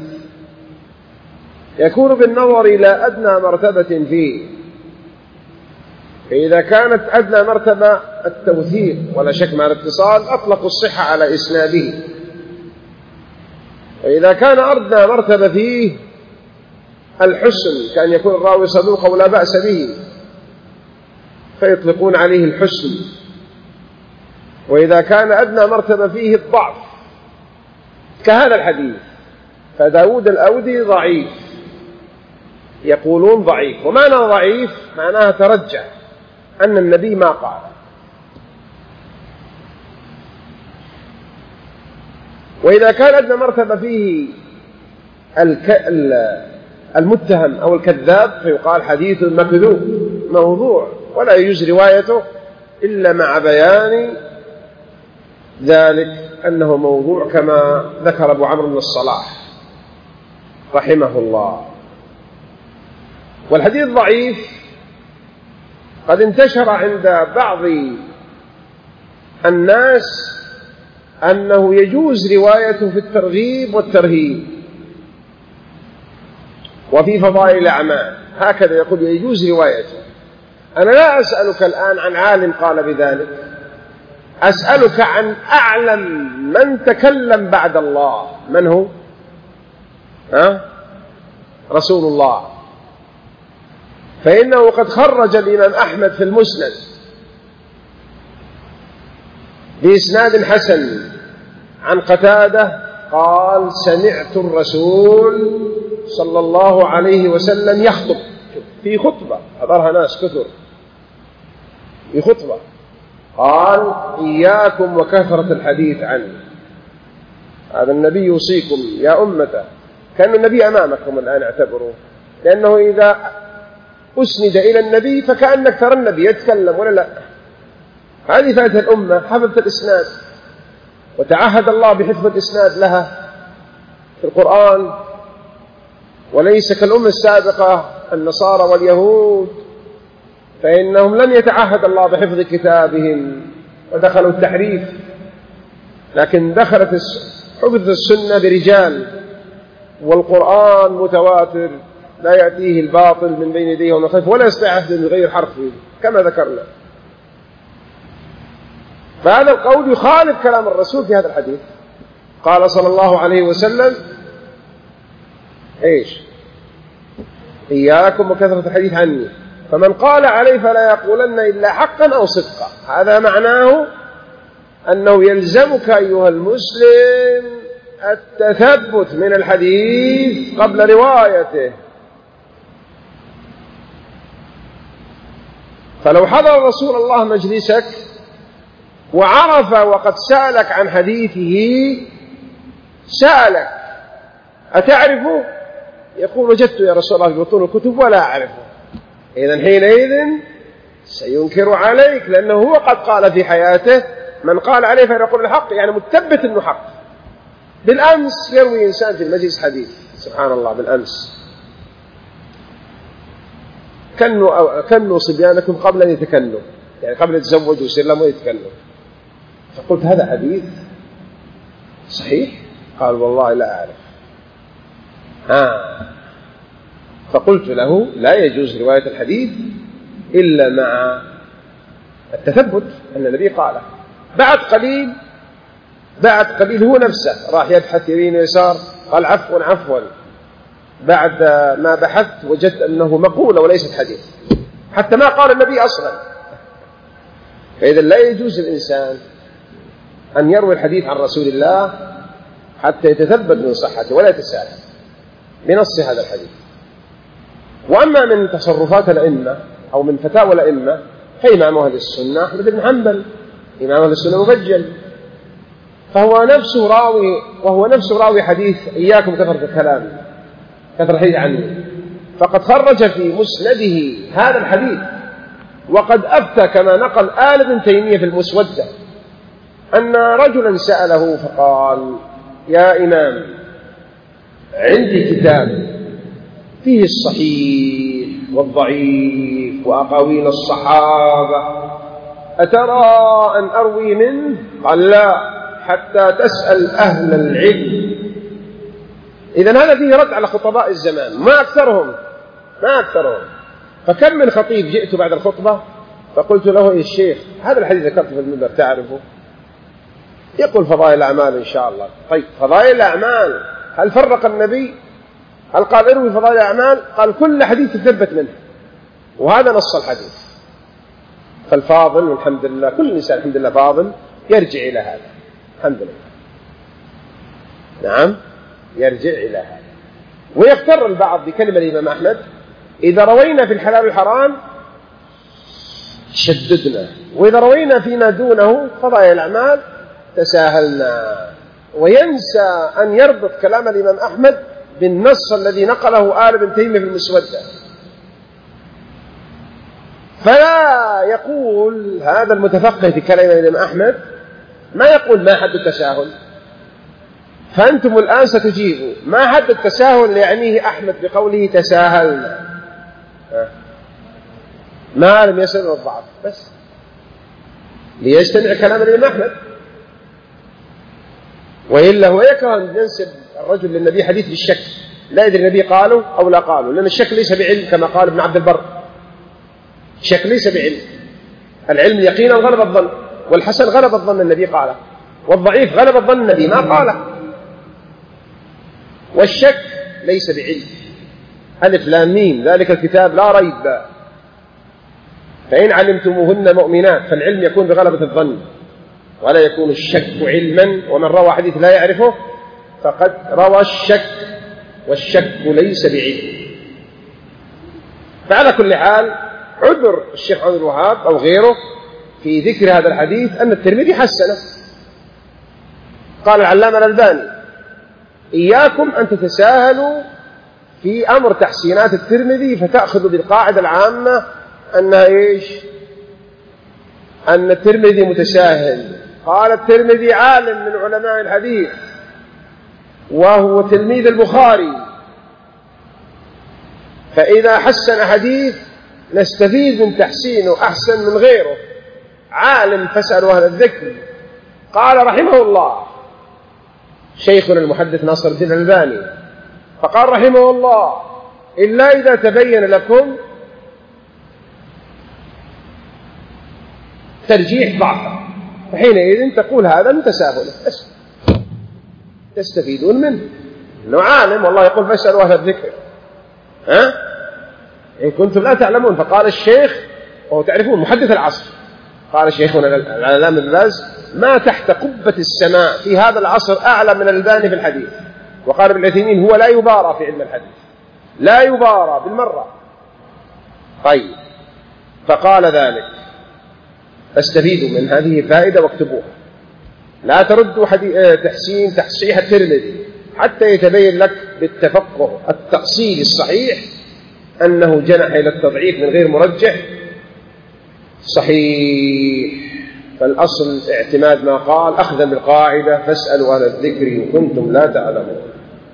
Speaker 1: يكون بالنظر إلى أدنى مرتبة فيه، فإذا كانت أدنى مرتبة التوثيق ولا شك مع الاتصال أطلقوا الصحة على إسناده، وإذا كان أدنى مرتبة فيه الحسن كأن يكون الراوي صدوق ولا بأس به فيطلقون عليه الحسن، وإذا كان أدنى مرتبة فيه الضعف كهذا الحديث فداود الأودي ضعيف، يقولون ضعيف. ومعنى ضعيف معناها ترجح أن النبي ما قال. وإذا كان أدنى مرتبة فيه المتهم أو الكذاب فيقال حديث مكذوب موضوع ولا يجوز روايته إلا مع بيان ذلك أنه موضوع كما ذكر أبو عمرو بن الصلاح رحمه الله. والحديث ضعيف قد انتشر عند بعض الناس أنه يجوز روايته في الترغيب والترهيب وفي فضائل الأعمال، هكذا يقول يجوز روايته. أنا لا أسألك الآن عن عالم قال بذلك، أسألك عن أعلم من تكلم بعد الله. من هو؟ رسول الله. فإنه قد خرج الإمام أحمد في المسند بإسناد حسن عن قتادة قال: سمعت الرسول صلى الله عليه وسلم يخطب في خطبة حضرها ناس كثر في خطبة، قال: إياكم وكثرة الحديث عنه. هذا النبي يوصيكم يا أمته، كأن النبي أمامكم الآن اعتبروه، لأنه إذا أسند إلى النبي فكأنك ترى النبي يتكلم ولا لا. هذه فائدة الأمة، حفظت الإسناد وتعهد الله بحفظ الإسناد لها في القرآن، وليس كالأمة السابقة النصارى واليهود فإنهم لم يتعهد الله بحفظ كتابهم ودخلوا التحريف، لكن دخلت حفظ السنة برجال، والقرآن متواتر لا يأتيه الباطل من بين يديه ومن خلفه ولا يستطيع أحد من غير حرفه كما ذكرنا. فهذا القول يخالف كلام الرسول في هذا الحديث. قال صلى الله عليه وسلم إيش؟ إياكم وكثرة الحديث عني، فمن قال عليه فلا يقولن إلا حقا أو صدقا. هذا معناه أنه يلزمك أيها المسلم التثبت من الحديث قبل روايته. فلو حضر رسول الله مجلسك وعرف وقد سألك عن حديثه، سألك أتعرفه؟ يقول وجدت يا رسول الله في بطون الكتب ولا أعرفه. إذن حينئذ سينكر عليك، لأنه هو قد قال في حياته من قال عليه فيقول الحق، يعني متثبت أنه حق. بالأمس يروي إنسان في المجلس حديث، سبحان الله، بالأمس كنوا صبيانكم قبل أن يتكنوا، يعني قبل يتزوجوا ويصير لهم ويتكنوا. فقلت هذا حديث صحيح؟ قال والله لا أعرف. فقلت له لا يجوز رواية الحديث إلا مع التثبت أن النبي قاله. بعد قليل هو نفسه راح يبحث يمين ويسار، قال عفوا. بعد ما بحثت وجدت أنه مقولة وليست حديث، حتى ما قال النبي أصلا. فإذا لا يجوز الإنسان أن يروي الحديث عن رسول الله حتى يتثبت من صحته ولا يتساهل بنص هذا الحديث. وأما من تصرفات الأئمة أو من فتاوى الأئمة فإمام أهل السنة أحمد بن حنبل، إمام أهل السنة مبجل، وهو نفسه راوي حديث إياكم كثرة الكلام، كثرة الحديث عني، فقد خرج في مسنده هذا الحديث، وقد أفتى كما نقل آل ابن تيمية في المسودة أن رجلا سأله فقال يا إمام عندي كتاب فيه الصحيح والضعيف وأقاويل الصحابة، أترى أن أروي منه؟ قال لا، حتى تسأل أهل العلم. إذن هذا فيه رد على خطباء الزمان، ما أكثرهم. فكم من خطيب جئت بعد الخطبة فقلت له يا الشيخ هذا الحديث ذكرته في المنبر تعرفه؟ يقول فضائل الأعمال إن شاء الله. طيب فضائل الأعمال هل فرق النبي؟ هل قال اروي فضائل الأعمال؟ قال كل حديث تثبت منه، وهذا نص الحديث. فالفاضل والحمد لله، كل إنسان الحمد لله فاضل يرجع إلى هذا، الحمد لله، نعم يرجع إلى هذا. ويغتر البعض بكلمة الإمام أحمد إذا روينا في الحلال والحرام شددنا، وإذا روينا فيما دونه فضائل الأعمال تساهلنا، وينسى أن يربط كلام الإمام أحمد بالنص الذي نقله آل ابن تيمية في المسودة. فلا يقول هذا المتفقه في كلام الإمام أحمد، ما يقول ما حد التساهل. فأنتم الآن ستجيبوا ما حد التساهل يعنيه أحمد بقوله تساهلنا، ما لم يسأل الضعف، بس ليجتمع كلام الإمام أحمد. وإلا هو يكره أن ينسب الرجل للنبي حديث بالشك، لا يدري النبي قاله أو لا قاله، لأن الشك ليس بعلم كما قال ابن عبد البر، الشك ليس بعلم، العلم يقينا غلب الظن، والحسن غلب الظن النبي قاله، والضعيف غلب الظن النبي ما قاله. والشك ليس بعلم، ألف لام ميم ذلك الكتاب لا ريب، فإن علمتموهن مؤمنات فالعلم يكون بغلبة الظن، ولا يكون الشك علما. ومن روى حديث لا يعرفه فقد روى الشك، والشك ليس بعلم. فعلى كل حال عذر الشيخ عبد الوهاب أو غيره في ذكر هذا الحديث أن الترمذي حسنه. قال العلامة الألباني إياكم أن تتساهلوا في أمر تحسينات الترمذي فتأخذ بالقاعدة العامة أنها إيش؟ أن الترمذي متساهل. قال الترمذي عالم من علماء الحديث وهو تلميذ البخاري، فإذا حسن حديث نستفيد من تحسينه أحسن من غيره. عالم فاسألوا أهل الذكر. قال رحمه الله شيخنا المحدث ناصر الدين الألباني، فقال رحمه الله: إلا إذا تبين لكم ترجيح ضعفه فحينئذ تقول هذا من تساهله، تستفيدون منه إنه عالم، والله يقول فاسألوا أهل الذكر إن كنتم لا تعلمون. فقال الشيخ، وهو تعرفون محدث العصر، قال شيخنا العلامة ابن باز: ما تحت قبة السماء في هذا العصر أعلى من الألباني في الحديث. وقال ابن عثيمين: هو لا يبارى في علم الحديث، لا يبارى بالمرة. طيب، فقال ذلك، فاستفيدوا من هذه فائدة واكتبوها. لا تردوا تصحيح الترمذي حتى يتبين لك بالتفقه التأصيلي الصحيح أنه جنح إلى التضعيف من غير مرجح صحيح. فالأصل اعتماد ما قال أخذا بالقاعدة: فاسألوا أهل الذكر إن كنتم لا تعلمون.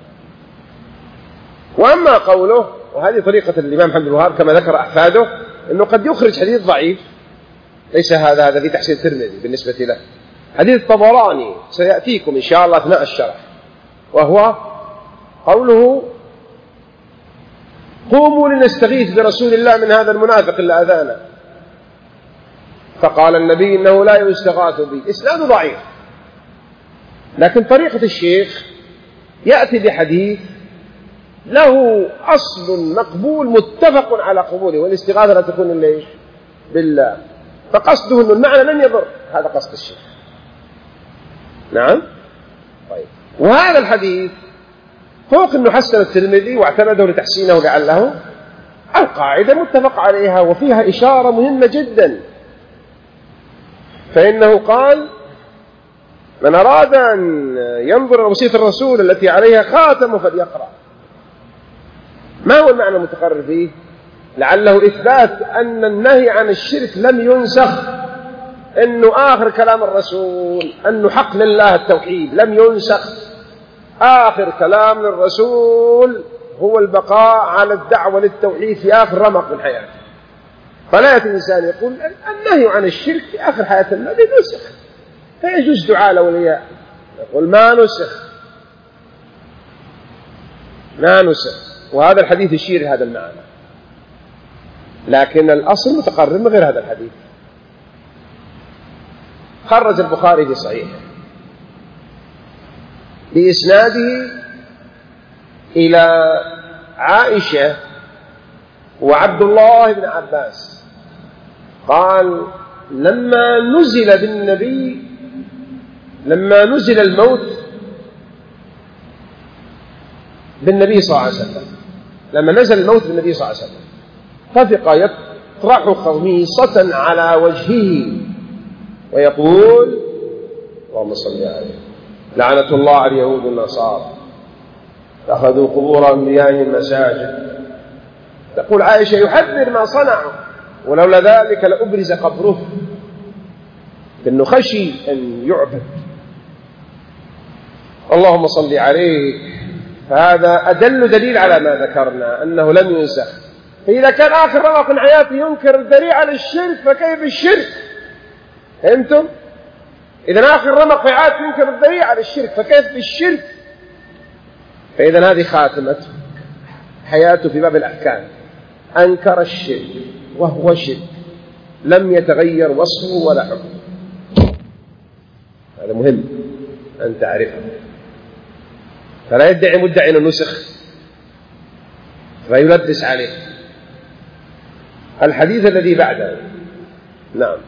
Speaker 1: وأما قوله، وهذه طريقة الإمام محمد بن الوهاب كما ذكر أحفاده، أنه قد يخرج حديث ضعيف، ليس هذا في تحسين الترمذي بالنسبة له. حديث الطبراني سيأتيكم إن شاء الله أثناء الشرح، وهو قوله: قوموا لنستغيث برسول الله من هذا المنافق اللي أذانا. فقال النبي: إنه لا يستغاث به. إسناده ضعيف، لكن طريقة الشيخ يأتي بحديث له أصل مقبول متفق على قبوله، والاستغاثة لا تكون إلا إيش؟ بالله. فقصده أن المعنى لن يضر، هذا قصد الشيخ. نعم. طيب، وهذا الحديث فوق أنه حسن الترمذي واعتمده لتحسينه لعله، القاعدة متفق عليها وفيها إشارة مهمة جدا، فإنه قال: من أراد أن ينظر إلى وصية الرسول التي عليها خاتم فليقرأ. ما هو المعنى المتقرر فيه؟ لعله إثبات أن النهي عن الشرك لم ينسخ، أنه آخر كلام الرسول أنه حق لله التوحيد لم ينسخ. آخر كلام للرسول هو البقاء على الدعوة للتوحيد في آخر رمق من حياته. فلا يأتي الإنسان يقول النهي عن الشرك في آخر حياة النبي نسخ، فيجوز دعاء الأولياء. يقول ما نسخ، وهذا الحديث يشير هذا المعنى، لكن الأصل متقرر من غير هذا الحديث. خرج البخاري في صحيحه بإسناده إلى عائشة وعبد الله بن عباس قال: لما نزل الموت بالنبي صلى الله عليه وسلم، لما نزل الموت بالنبي صلى الله عليه وسلم طفق يطرح خميصة على وجهه ويقول: اللهم صل عليه، لعنة الله على اليهود والنصارى اتخذوا قبور أنبيائهم مساجد. تقول عائشة: يحذر ما صنعوا، ولولا ذلك لأبرز قبره، لأنه خشي أن يعبد. اللهم صل عليه. فهذا أدل دليل على ما ذكرنا أنه لم ينسخ. فإذا كان آخر رمق من حياته ينكر الدليل على الشرك، فكيف الشرك؟ فهمتم؟ إذا آخر رمق في حياته ينكر الدليل على الشرك، فكيف بالشرك؟ فإذا هذه خاتمته حياته في باب الأحكام، أنكر الشرك وهو شرك، لم يتغير وصفه ولا حكمه. هذا مهم أن تعرفه. فلا يدعي مدعي النسخ فيلبس عليه. الحديث الذي بعده. نعم.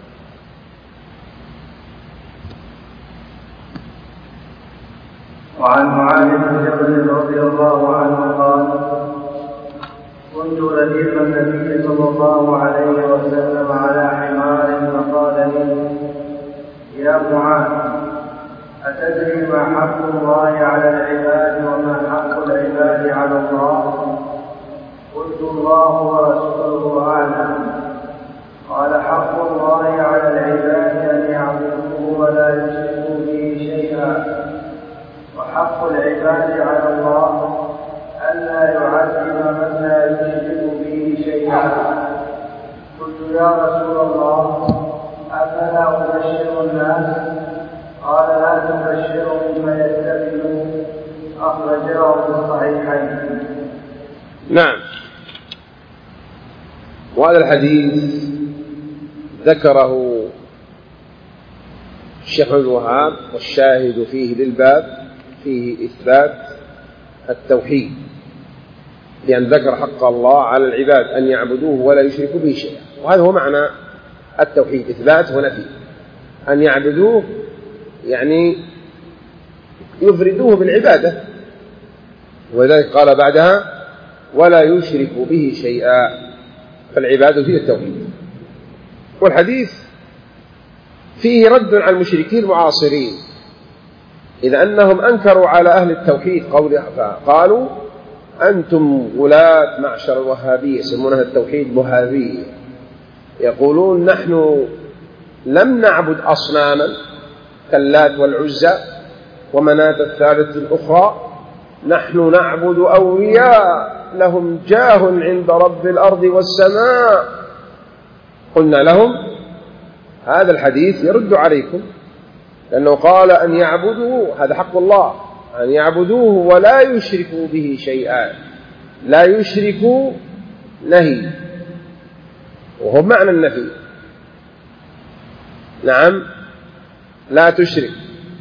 Speaker 2: وعن معاذ بن جبل رضي الله عنه قال: كنت رديف النبي صلى الله عليه وسلم على حمار فقال لي: يا معاذ، أتدري ما حق الله على العباد وما حق العباد على الله؟ قلت الله ورسوله أعلم. قال حق الله على العباد أن يعبدوه ولا يشركوا به شيئا، وحق العباد على الله ألا يعذب من لا يشرك به شيئا. قلت يا رسول الله أفلا أبشر الناس؟ قال لا تبشرهم فيتخذوا. أخرجاه في الصحيحين.
Speaker 1: نعم. وهذا الحديث ذكره الشيخ عبد الوهاب، والشاهد فيه للباب فيه إثبات التوحيد، لأن ذكر حق الله على العباد أن يعبدوه ولا يشركوا به شيئا، وهذا هو معنى التوحيد، إثبات ونفي. أن يعبدوه يعني يفردوه بالعبادة، ولذلك قال بعدها ولا يشرك به شيئا، فالعبادة فيه التوحيد. والحديث فيه رد على المشركين المعاصرين، إذا أنهم أنكروا على أهل التوحيد قالوا أنتم غلاة معشر الوهابية، يسمونها التوحيد وهابية، يقولون نحن لم نعبد أصناما كاللات والعزى ومناة الثالث الأخرى، نحن نعبد أولياء لهم جاه عند رب الأرض والسماء. قلنا لهم هذا الحديث يرد عليكم، لأنه قال أن يعبدوه، هذا حق الله، أن يعبدوه ولا يشركوا به شيئا. لا يشركوا نهي، وهو معنى النفي. نعم، لا تشرك،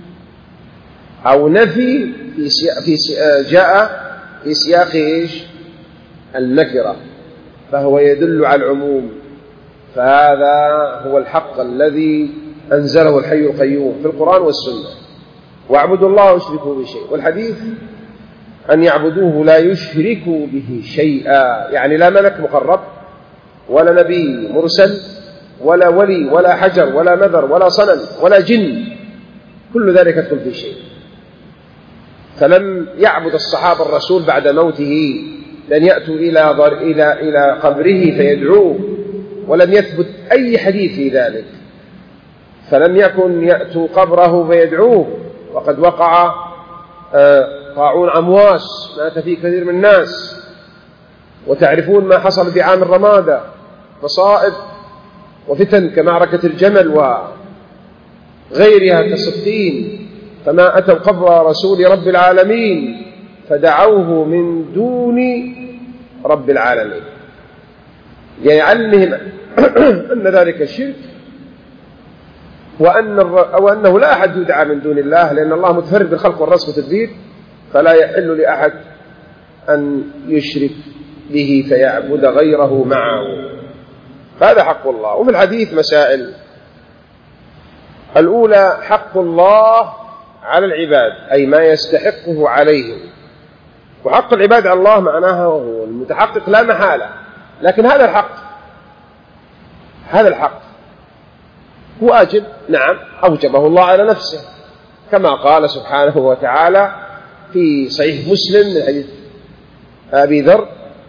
Speaker 1: أو نفي جاء في سياق إيش؟ النكرة، فهو يدل على العموم. فهذا هو الحق الذي أنزله الحي القيوم في القرآن والسنة، واعبدوا الله واشركوا به شيء. والحديث أن يعبدوه لا يشركوا به شيئا، يعني لا ملك مقرب ولا نبي مرسل ولا ولي ولا حجر ولا نذر ولا صنم ولا جن، كل ذلك يدخل في شيء. فلم يعبد الصحابة الرسول بعد موته، لن يأتوا إلى قبره فيدعوه، ولم يثبت أي حديث في ذلك، فلم يكن يأتوا قبره فيدعوه. وقد وقع طاعون أمواس مات فيه كثير من الناس، وتعرفون ما حصل في عام الرمادة، مصائب وفتن كمعركة الجمل وغيرها كصفين، فما أتوا قبر رسول رب العالمين فدعوه من دون رب العالمين، ليعلمهم أن ذلك الشرك، وأنه لا أحد يدعى من دون الله، لأن الله متفرد بالخلق والرزق والتدبير، فلا يحل لأحد أن يشرك به فيعبد غيره معه. هذا حق الله. وفي الحديث مسائل: الأولى حق الله على العباد، أي ما يستحقه عليهم. وحق العباد على الله معناها وهو المتحقق لا محالة، لكن هذا الحق واجب، نعم، أوجبه الله على نفسه، كما قال سبحانه وتعالى في صحيح مسلم من حديث أبي ذر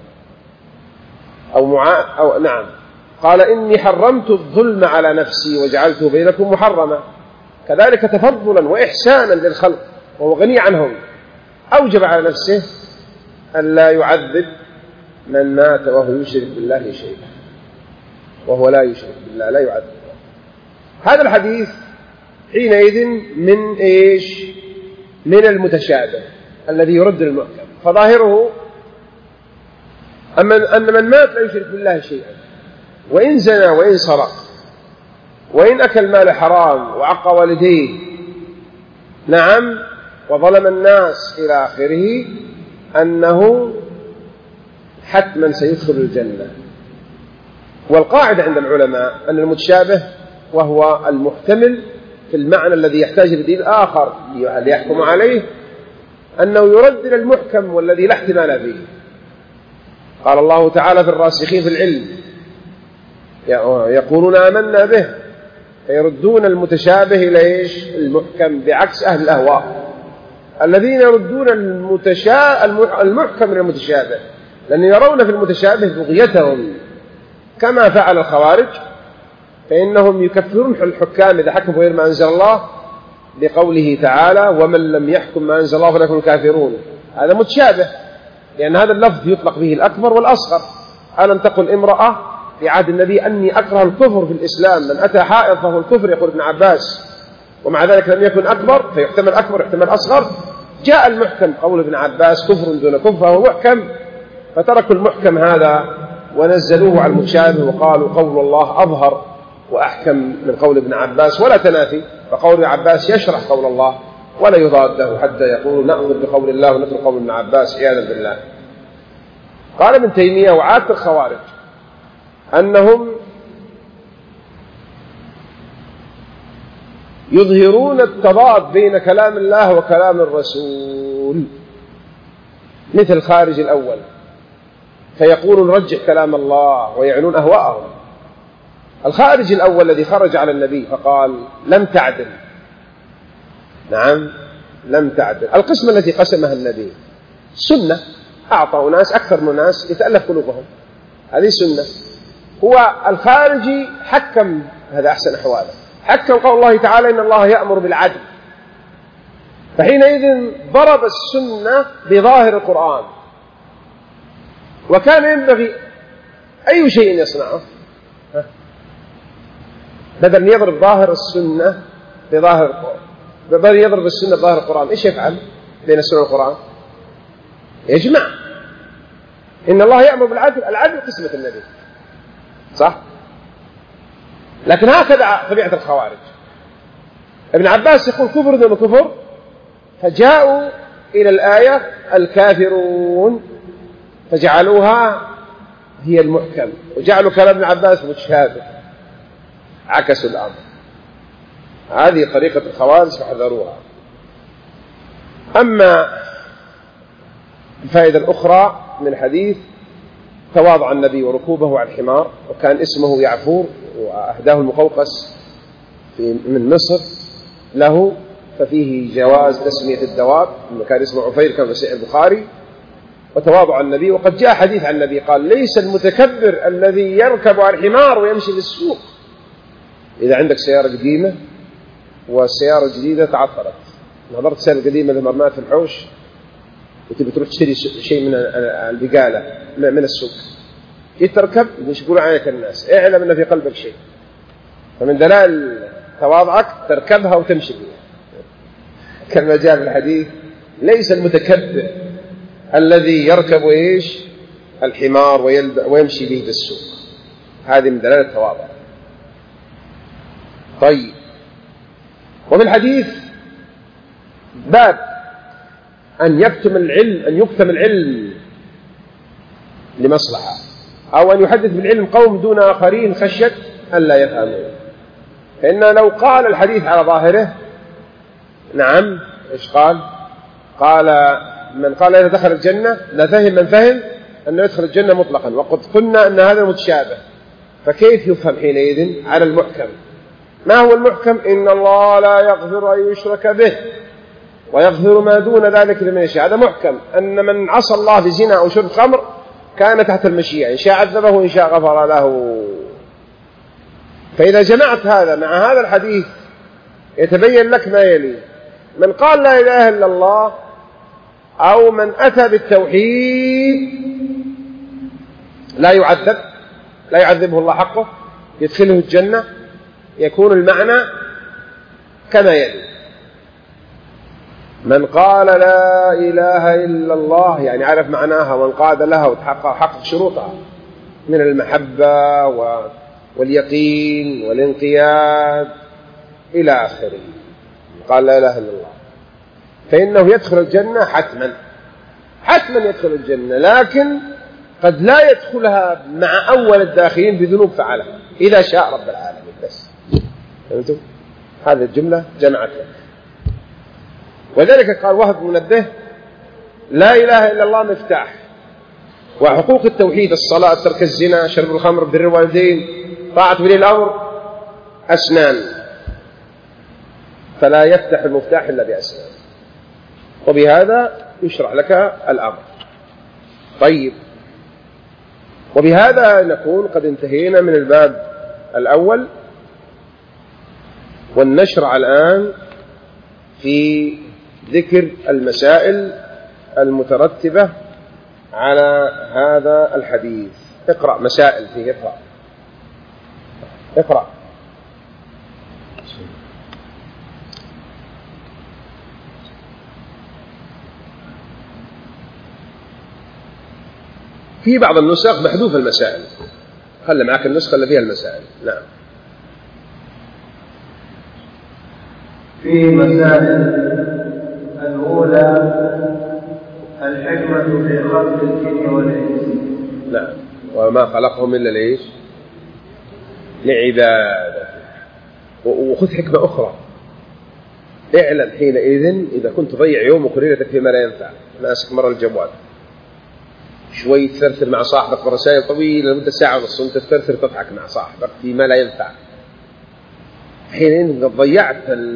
Speaker 1: نعم، قال إني حرمت الظلم على نفسي وجعلته بينكم محرما. كذلك تفضلا وإحسانا للخلق وهو غني عنهم، أوجب على نفسه أن لا يعذب من مات وهو يشرك بالله شيئا، وهو لا يشرك بالله لا يعذب. هذا الحديث حينئذ من إيش؟ من المتشابه الذي يرد المحكم. فظاهره أن من مات لا يشرك بالله شيئا، وإن زنى وإن سرق وإن أكل مال حرام وعق والديه، نعم، وظلم الناس إلى آخره، أنه حتما سيدخل الجنة. والقاعدة عند العلماء أن المتشابه وهو المحتمل في المعنى الذي يحتاج لدليل آخر ليحكم عليه، أنه يرد إلى المحكم والذي لا احتمال فيه. قال الله تعالى في الراسخين في العلم يقولون آمنا به، فيردون المتشابه إلى إيش؟ المحكم، بعكس أهل الأهواء الذين يردون المحكم إلى المتشابه، لأن يرون في المتشابه بغيتهم كما فعل الخوارج، فإنهم يكفرون الحكام إذا حكموا غير ما أنزل الله بقوله تعالى ومن لم يحكم ما أنزل الله فليكن الكافرون. هذا متشابه، لأن هذا اللفظ يطلق به الأكبر والأصغر. ألم تقل امرأة في عهد النبي أني أكره الكفر في الإسلام، من أتى حائض فهو الكفر، يقول ابن عباس، ومع ذلك لم يكن أكبر، فيحتمل أكبر يحتمل أصغر. جاء المحكم قول ابن عباس كفر دون كفر فهو محكم، فتركوا المحكم هذا ونزلوه على المتشابه وقالوا قول الله أظهر وأحكم من قول ابن عباس، ولا تنافي، فقول ابن عباس يشرح قول الله ولا يضاده حتى يقول نأخذ بقول الله ونترك قول ابن عباس عياذا بالله. قال ابن تيمية وعادة الخوارج أنهم يظهرون التضاد بين كلام الله وكلام الرسول، مثل الخارج الأول، فيقولون نرجح كلام الله ويعنون أهواءهم. الخارج الأول الذي خرج على النبي فقال لم تعدل، نعم لم تعدل. القسمة التي قسمها النبي سنة، أعطى ناس أكثر من ناس يتألف قلوبهم، هذه سنة. هو الخارجي حكم، هذا أحسن أحواله، حكم قول الله تعالى إن الله يأمر بالعدل، فحينئذ ضرب السنة بظاهر القرآن، وكان ينبغي أي شيء يصنعه بدل يضرب ظاهر السنة بظاهر القرآن، بدل يضرب السنة بظاهر القرآن، إيش يفعل بين السنة والقرآن؟ يجمع. إن الله يأمر بالعدل، العدل قسمة النبي، صح؟ لكن هكذا طبيعة الخوارج. ابن عباس يقول كفر دون كفر، فجاءوا إلى الآية الكافرون فجعلوها هي المحكم، وجعلوا كلام ابن عباس متشابه، عكسوا الأمر. هذه طريقة الخوارج فاحذروها. أما الفائدة الأخرى من حديث تواضع النبي وركوبه على الحمار، وكان اسمه يعفور وأهداه المقوقس من مصر له، ففيه جواز تسمية الدواب، كان اسمه عفير كما في صحيح البخاري. وتواضع النبي، وقد جاء حديث عن النبي قال ليس المتكبر الذي يركب على الحمار ويمشي في السوق. إذا عندك سيارة قديمة والسيارة الجديدة تعطلت، نظرت السيارة القديمة اللي مرمات في الحوش وتبي تروح تشتري شيء من البقالة من السوق، تركب مش يقولوا عليك الناس اعلم ان في قلبك شيء، فمن دلائل تواضعك تركبها وتمشي بها. كما جاء في الحديث ليس المتكبر الذي يركب ايش الحمار ويمشي به في السوق، هذه من دلائل التواضع. طيب، وفي الحديث باب أن يكتم العلم لمصلحة، أو أن يحدث بالعلم قوم دون آخرين خشية ألا يفهمون. فإن لو قال الحديث على ظاهره، نعم إيش قال من قال إذا دخل الجنة لفهم من فهم أنه يدخل الجنة مطلقا، وقد قلنا أن هذا متشابه، فكيف يفهم حينئذ على المحكم؟ ما هو المحكم؟ إن الله لا يغفر أن يشرك به ويغفر ما دون ذلك لمن يشاء. هذا محكم، أن من عصى الله بزنا أو شرب خمر كان تحت المشيئة، إن شاء عذبه وإن شاء غفر له. فإذا جمعت هذا مع هذا الحديث يتبين لك ما يلي: من قال لا إله إلا الله أو من أتى بالتوحيد لا يعذبه الله حقه، يدخله الجنة. يكون المعنى كما يلي: من قال لا إله إلا الله يعني عرف معناها وانقاد لها وحقق شروطها من المحبة واليقين والانقياد إلى آخره، قال لا إله إلا الله، فإنه يدخل الجنة حتما يدخل الجنة، لكن قد لا يدخلها مع أول الداخلين بذنوب فعلها إذا شاء رب العالمين. بس فهمتم؟ هذه الجملة جمعت لك. وذلك قال وهب منبه: لا إله إلا الله مفتاح، وحقوق التوحيد الصلاة، ترك الزنا، شرب الخمر، بر الوالدين، طاعة ولي الأمر أسنان، فلا يفتح المفتاح إلا بأسنان، وبهذا يشرع لك الأمر. طيب، وبهذا نكون قد انتهينا من الباب الأول، ونشرع الآن في ذكر المسائل المترتبة على هذا الحديث. اقرأ مسائل فيه. اقرأ. في بعض النسخ محذوف المسائل، خلي معك النسخة اللي فيها المسائل. نعم.
Speaker 2: في مسائل. الأولى الحكمة في خلق الجن والإنس.
Speaker 1: نعم. وما خلقهم إلا ليش؟ لعبادة. وخذ حكمة أخرى، اعلم حينئذ إذا كنت تضيع يومك وليلتك فيما لا ينفع، ماسك مرة الجوال شوي تثرثر مع صاحبك برسائل طويلة لمدة ساعة ونص، وانت تثرثر تضحك مع صاحبك فيما لا ينفع، حينئذ قد ضيعت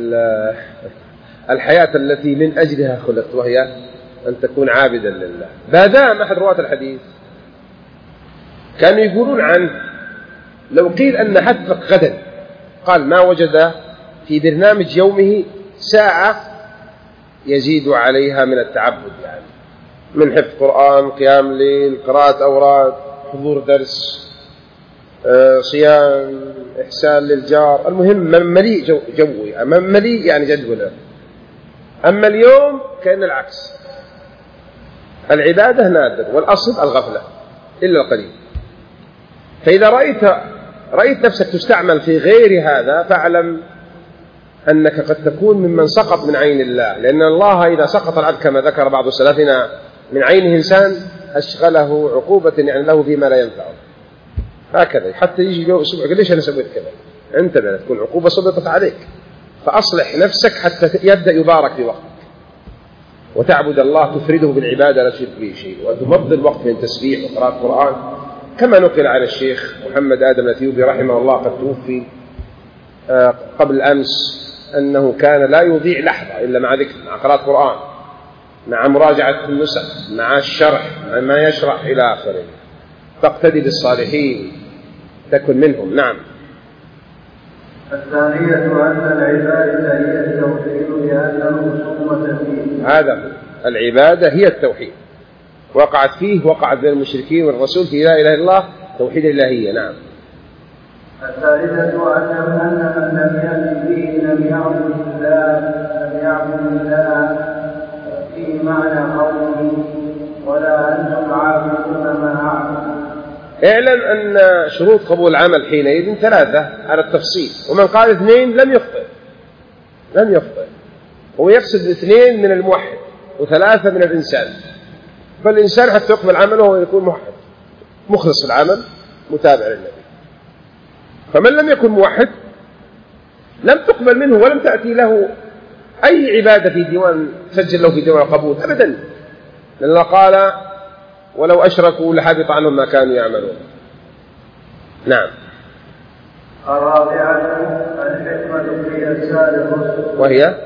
Speaker 1: الحياة التي من أجلها خلقت، وهي أن تكون عابدا لله. بادام أحد رواة الحديث كانوا يقولون عنه لو قيل أن حدثك غدا، قال ما وجد في برنامج يومه ساعة يزيد عليها من التعبد، يعني من حفظ قرآن، قيام ليل، قراءة أوراد، حضور درس، صيام، إحسان للجار، المهم مليء جوي، مليء يعني جدوله. أما اليوم كأن العكس، العبادة نادر والأصل الغفلة إلا القليل. فإذا رأيت نفسك تستعمل في غير هذا فاعلم أنك قد تكون ممن سقط من عين الله، لأن الله إذا سقط العبد كما ذكر بعض سلفنا من عينه إنسان أشغله عقوبة يعني له فيما لا ينفعه، هكذا حتى يجي يوم الصبح يقول ليش أنا سويت كذا، أنت لا تكون عقوبة سبقت عليك، فأصلح نفسك حتى يبدأ يبارك في وقتك وتعبد الله تفرده بالعبادة لا تشرك به شيء، وتمضي الوقت من تسبيح وقراءة القرآن، كما نقل عن الشيخ محمد آدم الأثيوبي رحمه الله قد توفي قبل أمس أنه كان لا يضيع لحظة إلا مع ذكر، مع قراءة القرآن، مع مراجعة النسخ، مع الشرح، مع ما يشرح إلى آخره. فاقتدي بالصالحين تكن منهم. نعم.
Speaker 2: الثانية أن العبادة هي التوحيد لأن الخصومة فيه.
Speaker 1: هذا العبادة هي التوحيد، وقعت بين المشركين والرسول في لا إله إلا الله، توحيد الإلهية. نعم.
Speaker 2: الثالثة أن من لم يأت به لم يعبد الله في معنى قوله ولا أنتم عابدون ما أعبد.
Speaker 1: اعلم أن شروط قبول العمل حينئذ 3 على التفصيل، ومن قال 2 لم يخطئ. هو يقصد 2 من الموحد و3 من الإنسان، فالإنسان حتى يقبل عمله هو يكون موحد مخلص العمل متابع للنبي. فمن لم يكن موحد لم تقبل منه ولم تأتي له أي عبادة في ديوان تسجل له في ديوان القبول أبدا، لأن الله قال ولو أشركوا لحبط عنهم ما كانوا يعملون. نعم.
Speaker 2: الرابعة الحكمة في إرسال الرسل،
Speaker 1: وهي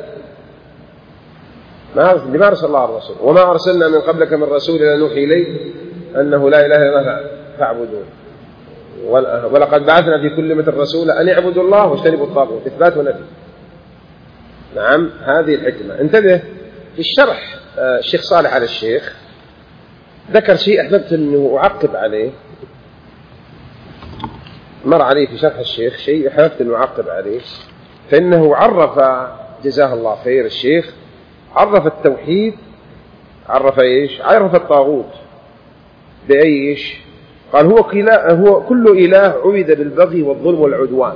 Speaker 1: لما أرسل الله الرسول، وما أرسلنا من قبلك من رسول إلا نوحي إليه أنه لا إله إلا الله فاعبدون، ولقد بعثنا في كل أمة رسولا أن اعبدوا الله واجتنبوا الطاغوت، إثبات ونفي. نعم. هذه الحكمة. انتبه في الشرح، الشيخ صالح على الشيخ ذكر شيء أحببت أنه أعقب عليه، مر عليه في شرح الشيخ شيء أحببت أنه أعقب عليه، فإنه عرف جزاه الله خير الشيخ، عرف التوحيد، عرف إيش؟ عرف الطاغوت بأيش؟ قال هو كل إله عبد بالبغي والظلم والعدوان.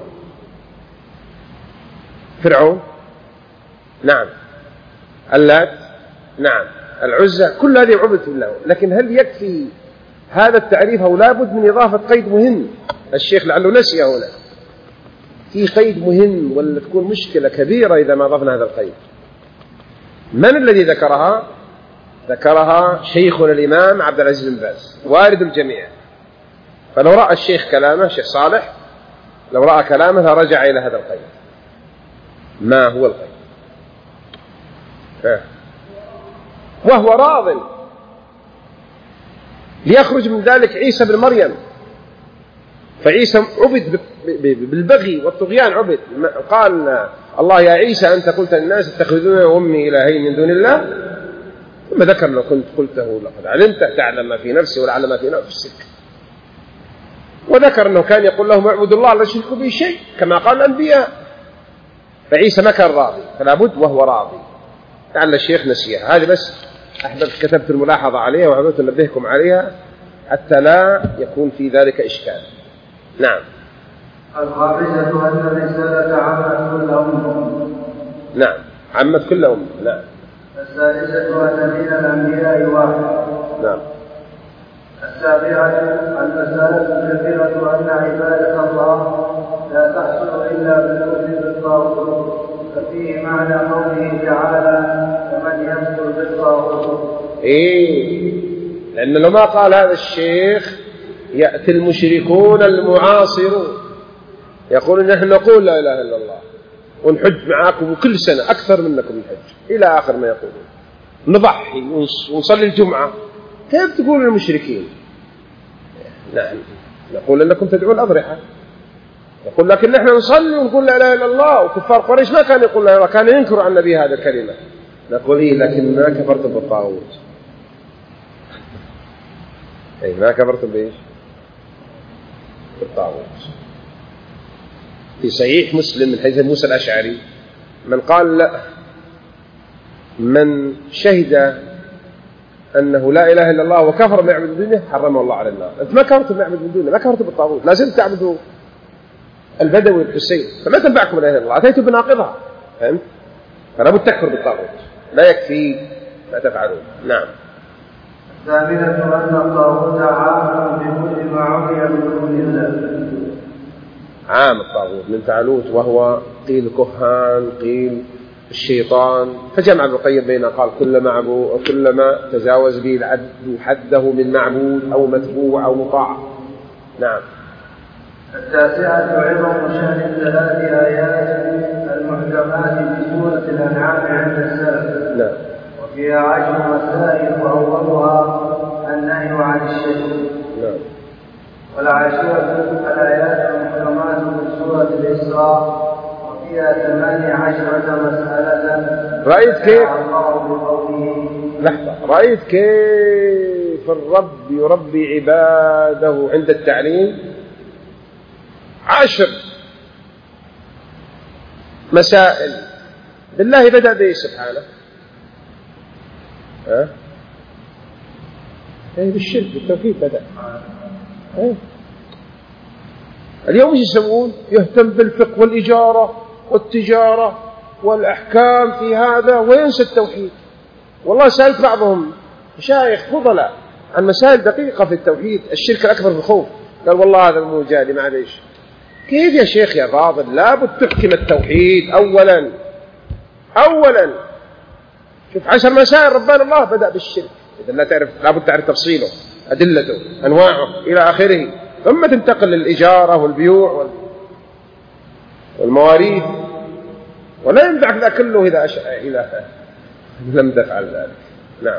Speaker 1: فرعون، نعم. اللات، نعم. العزة، كل هذه عبدت له. لكن هل يكفي هذا التعريف أو لابد من إضافة قيد مهم؟ الشيخ لعله نسي هنا في قيد مهم، ولا تكون مشكلة كبيرة إذا ما ضفنا هذا القيد. من الذي ذكرها؟ ذكرها شيخنا الإمام عبد العزيز بن باز، وارد الجميع. فلو رأى الشيخ كلامه، الشيخ صالح لو رأى كلامه لرجع إلى هذا القيد. ما هو القيد؟ وهو راض ليخرج من ذلك عيسى بن مريم. فعيسى عبد بالبغي والطغيان، عبد. قال الله يا عيسى أنت قلت للناس اتخذوني وأمي إلهين من دون الله، ثم ذكر لو كنت قلته لقد علمت تعلم ما في نفسي ولا أعلم ما في نفسك. وذكر أنه كان يقول لهم اعبدوا الله لا تشركوا به شيء كما قال الأنبياء. فعيسى ما كان راضي، فلا بد وهو راضي. لعل الشيخ نسيها هذه، بس أحببت كتبت الملاحظة عليها وحببت أنبهكم عليها حتى لا يكون في ذلك إشكال. نعم.
Speaker 2: الخامسة أن الرسالة عمت كل أمة.
Speaker 1: نعم، عمت كل أمة. نعم.
Speaker 2: السادسة أن دين الأنبياء واحد.
Speaker 1: نعم.
Speaker 2: السابعة المسألة الكثيرة أن عبادة الله لا تحصل إلا بالكفر بالطاغوت، ففيه معنى قوله تعالى فمن يكفر بالطاغوت.
Speaker 1: لأن لو ما قال هذا الشيخ يأتي المشركون المعاصرون يقولون نحن نقول لا إله إلا الله ونحج معاكم كل سنة أكثر منكم الحج إلى آخر ما يقولون، نضحي ونصلي الجمعة. كيف تقول للمشركين؟ نعم نقول أنكم تدعون أضرحة. يقول لكن نحن نصلي ونقول لا إله إلا الله. وكفار قريش ما كان يقول لا، كان ينكر عن النبي هذا الكلمة. نقول لكن ما كفرتم بالطاغوت. ما كفرتم بإيش؟ بالطاغوت. في صحيح مسلم من حديث موسى الأشعري من قال لا، من شهد أنه لا إله إلا الله وكفر ما يعبد من دونه حرمه الله على النار. أنت ما كفرت ما يعبد من دونه، ما كفرت بالطاغوت، لازم تعبدوا البدوي الحسين، فما تنفعكم لا إله إلا الله، أتيتوا بناقضها. فهمت؟ فلا بد تكفر بالطاغوت، لا يكفي ما تفعلون. نعم.
Speaker 2: الثامنة أن الطاغوت عام بكل ما عبد من دون الله.
Speaker 1: عام الطاغوت من تعالوت، وهو قيل كهان قيل الشيطان. فجمع ابن القيم بين قال كلما تجاوز به العبد حده من معبود أو متبوع أو مطاع. نعم.
Speaker 2: التاسعة عظم شأن الثلاث آيات المحكمات في سورة الأنعام عند السلف.
Speaker 1: نعم.
Speaker 2: وفيها 10 مسائل وأولها النهي عن الشرك.
Speaker 1: نعم.
Speaker 2: والعاشرة الآيات المحكمات في سورة الإسراء وفيها 18 مسألة.
Speaker 1: رأيت كيف؟
Speaker 2: لحظة.
Speaker 1: رأيت كيف الرب يربي عباده عند التعليم؟ 10 مسائل. بالله بدأ به سبحانه بالشرك بالتوحيد بدأ. اليوم ايش يسوون؟ يهتم بالفقه والإجارة والتجارة والأحكام في هذا وينسى التوحيد. والله سألت بعضهم مشايخ فضلاء عن مسائل دقيقة في التوحيد، الشرك الأكبر في الخوف، قال والله هذا مو جالي ما عادش. كيف يا شيخ يا فاضل؟ لابد تحكم التوحيد أولا. شوف 10 مسائل ربنا الله بدأ بالشرك، إذا لا تعرف لابد تعرف تفصيله أدلته أنواعه إلى آخره، ثم تنتقل للإجارة والبيوع والمواريث. ولا ينفعك ذا كله إذا لم تفعل ذلك. نعم.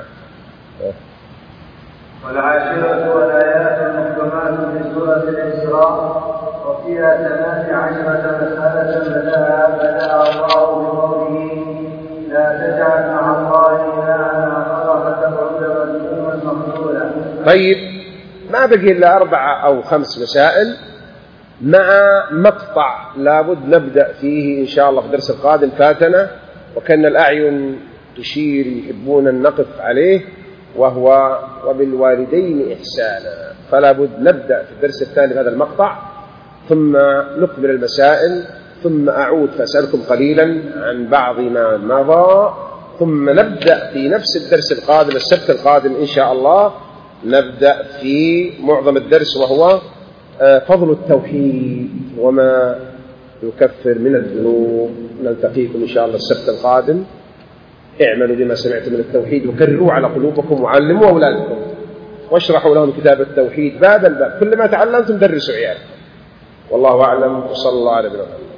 Speaker 2: والعاشرة الآيات المحكمات في سورة الإسراء وفيها 18 مسألة بدأ الله بقوله لا تجعل مع الله إلها آخر فتقعد مذموما مخذولا.
Speaker 1: طيب ما بقي إلا 4 أو 5 مسائل مع مقطع لابد نبدأ فيه إن شاء الله في الدرس القادم. فاتنا وكان الأعين تشير يحبون أن نقف عليه، وهو وبالوالدين إحسانا. فلا بد نبدأ في الدرس الثاني بهذا المقطع ثم نقبل المسائل، ثم أعود فأسألكم قليلا عن بعض ما مضى، ثم نبدأ في نفس الدرس القادم السبت القادم إن شاء الله. نبدأ في معظم الدرس وهو فضل التوحيد وما يكفر من الذنوب. نلتقيكم إن شاء الله السبت القادم. اعملوا بما سمعتم من التوحيد وكرروا على قلوبكم وعلموا أولادكم واشرحوا لهم كتاب التوحيد باب الباب. كل ما تعلمتم درسوا عيالكم. والله أعلم وصلى الله على نبينا محمد.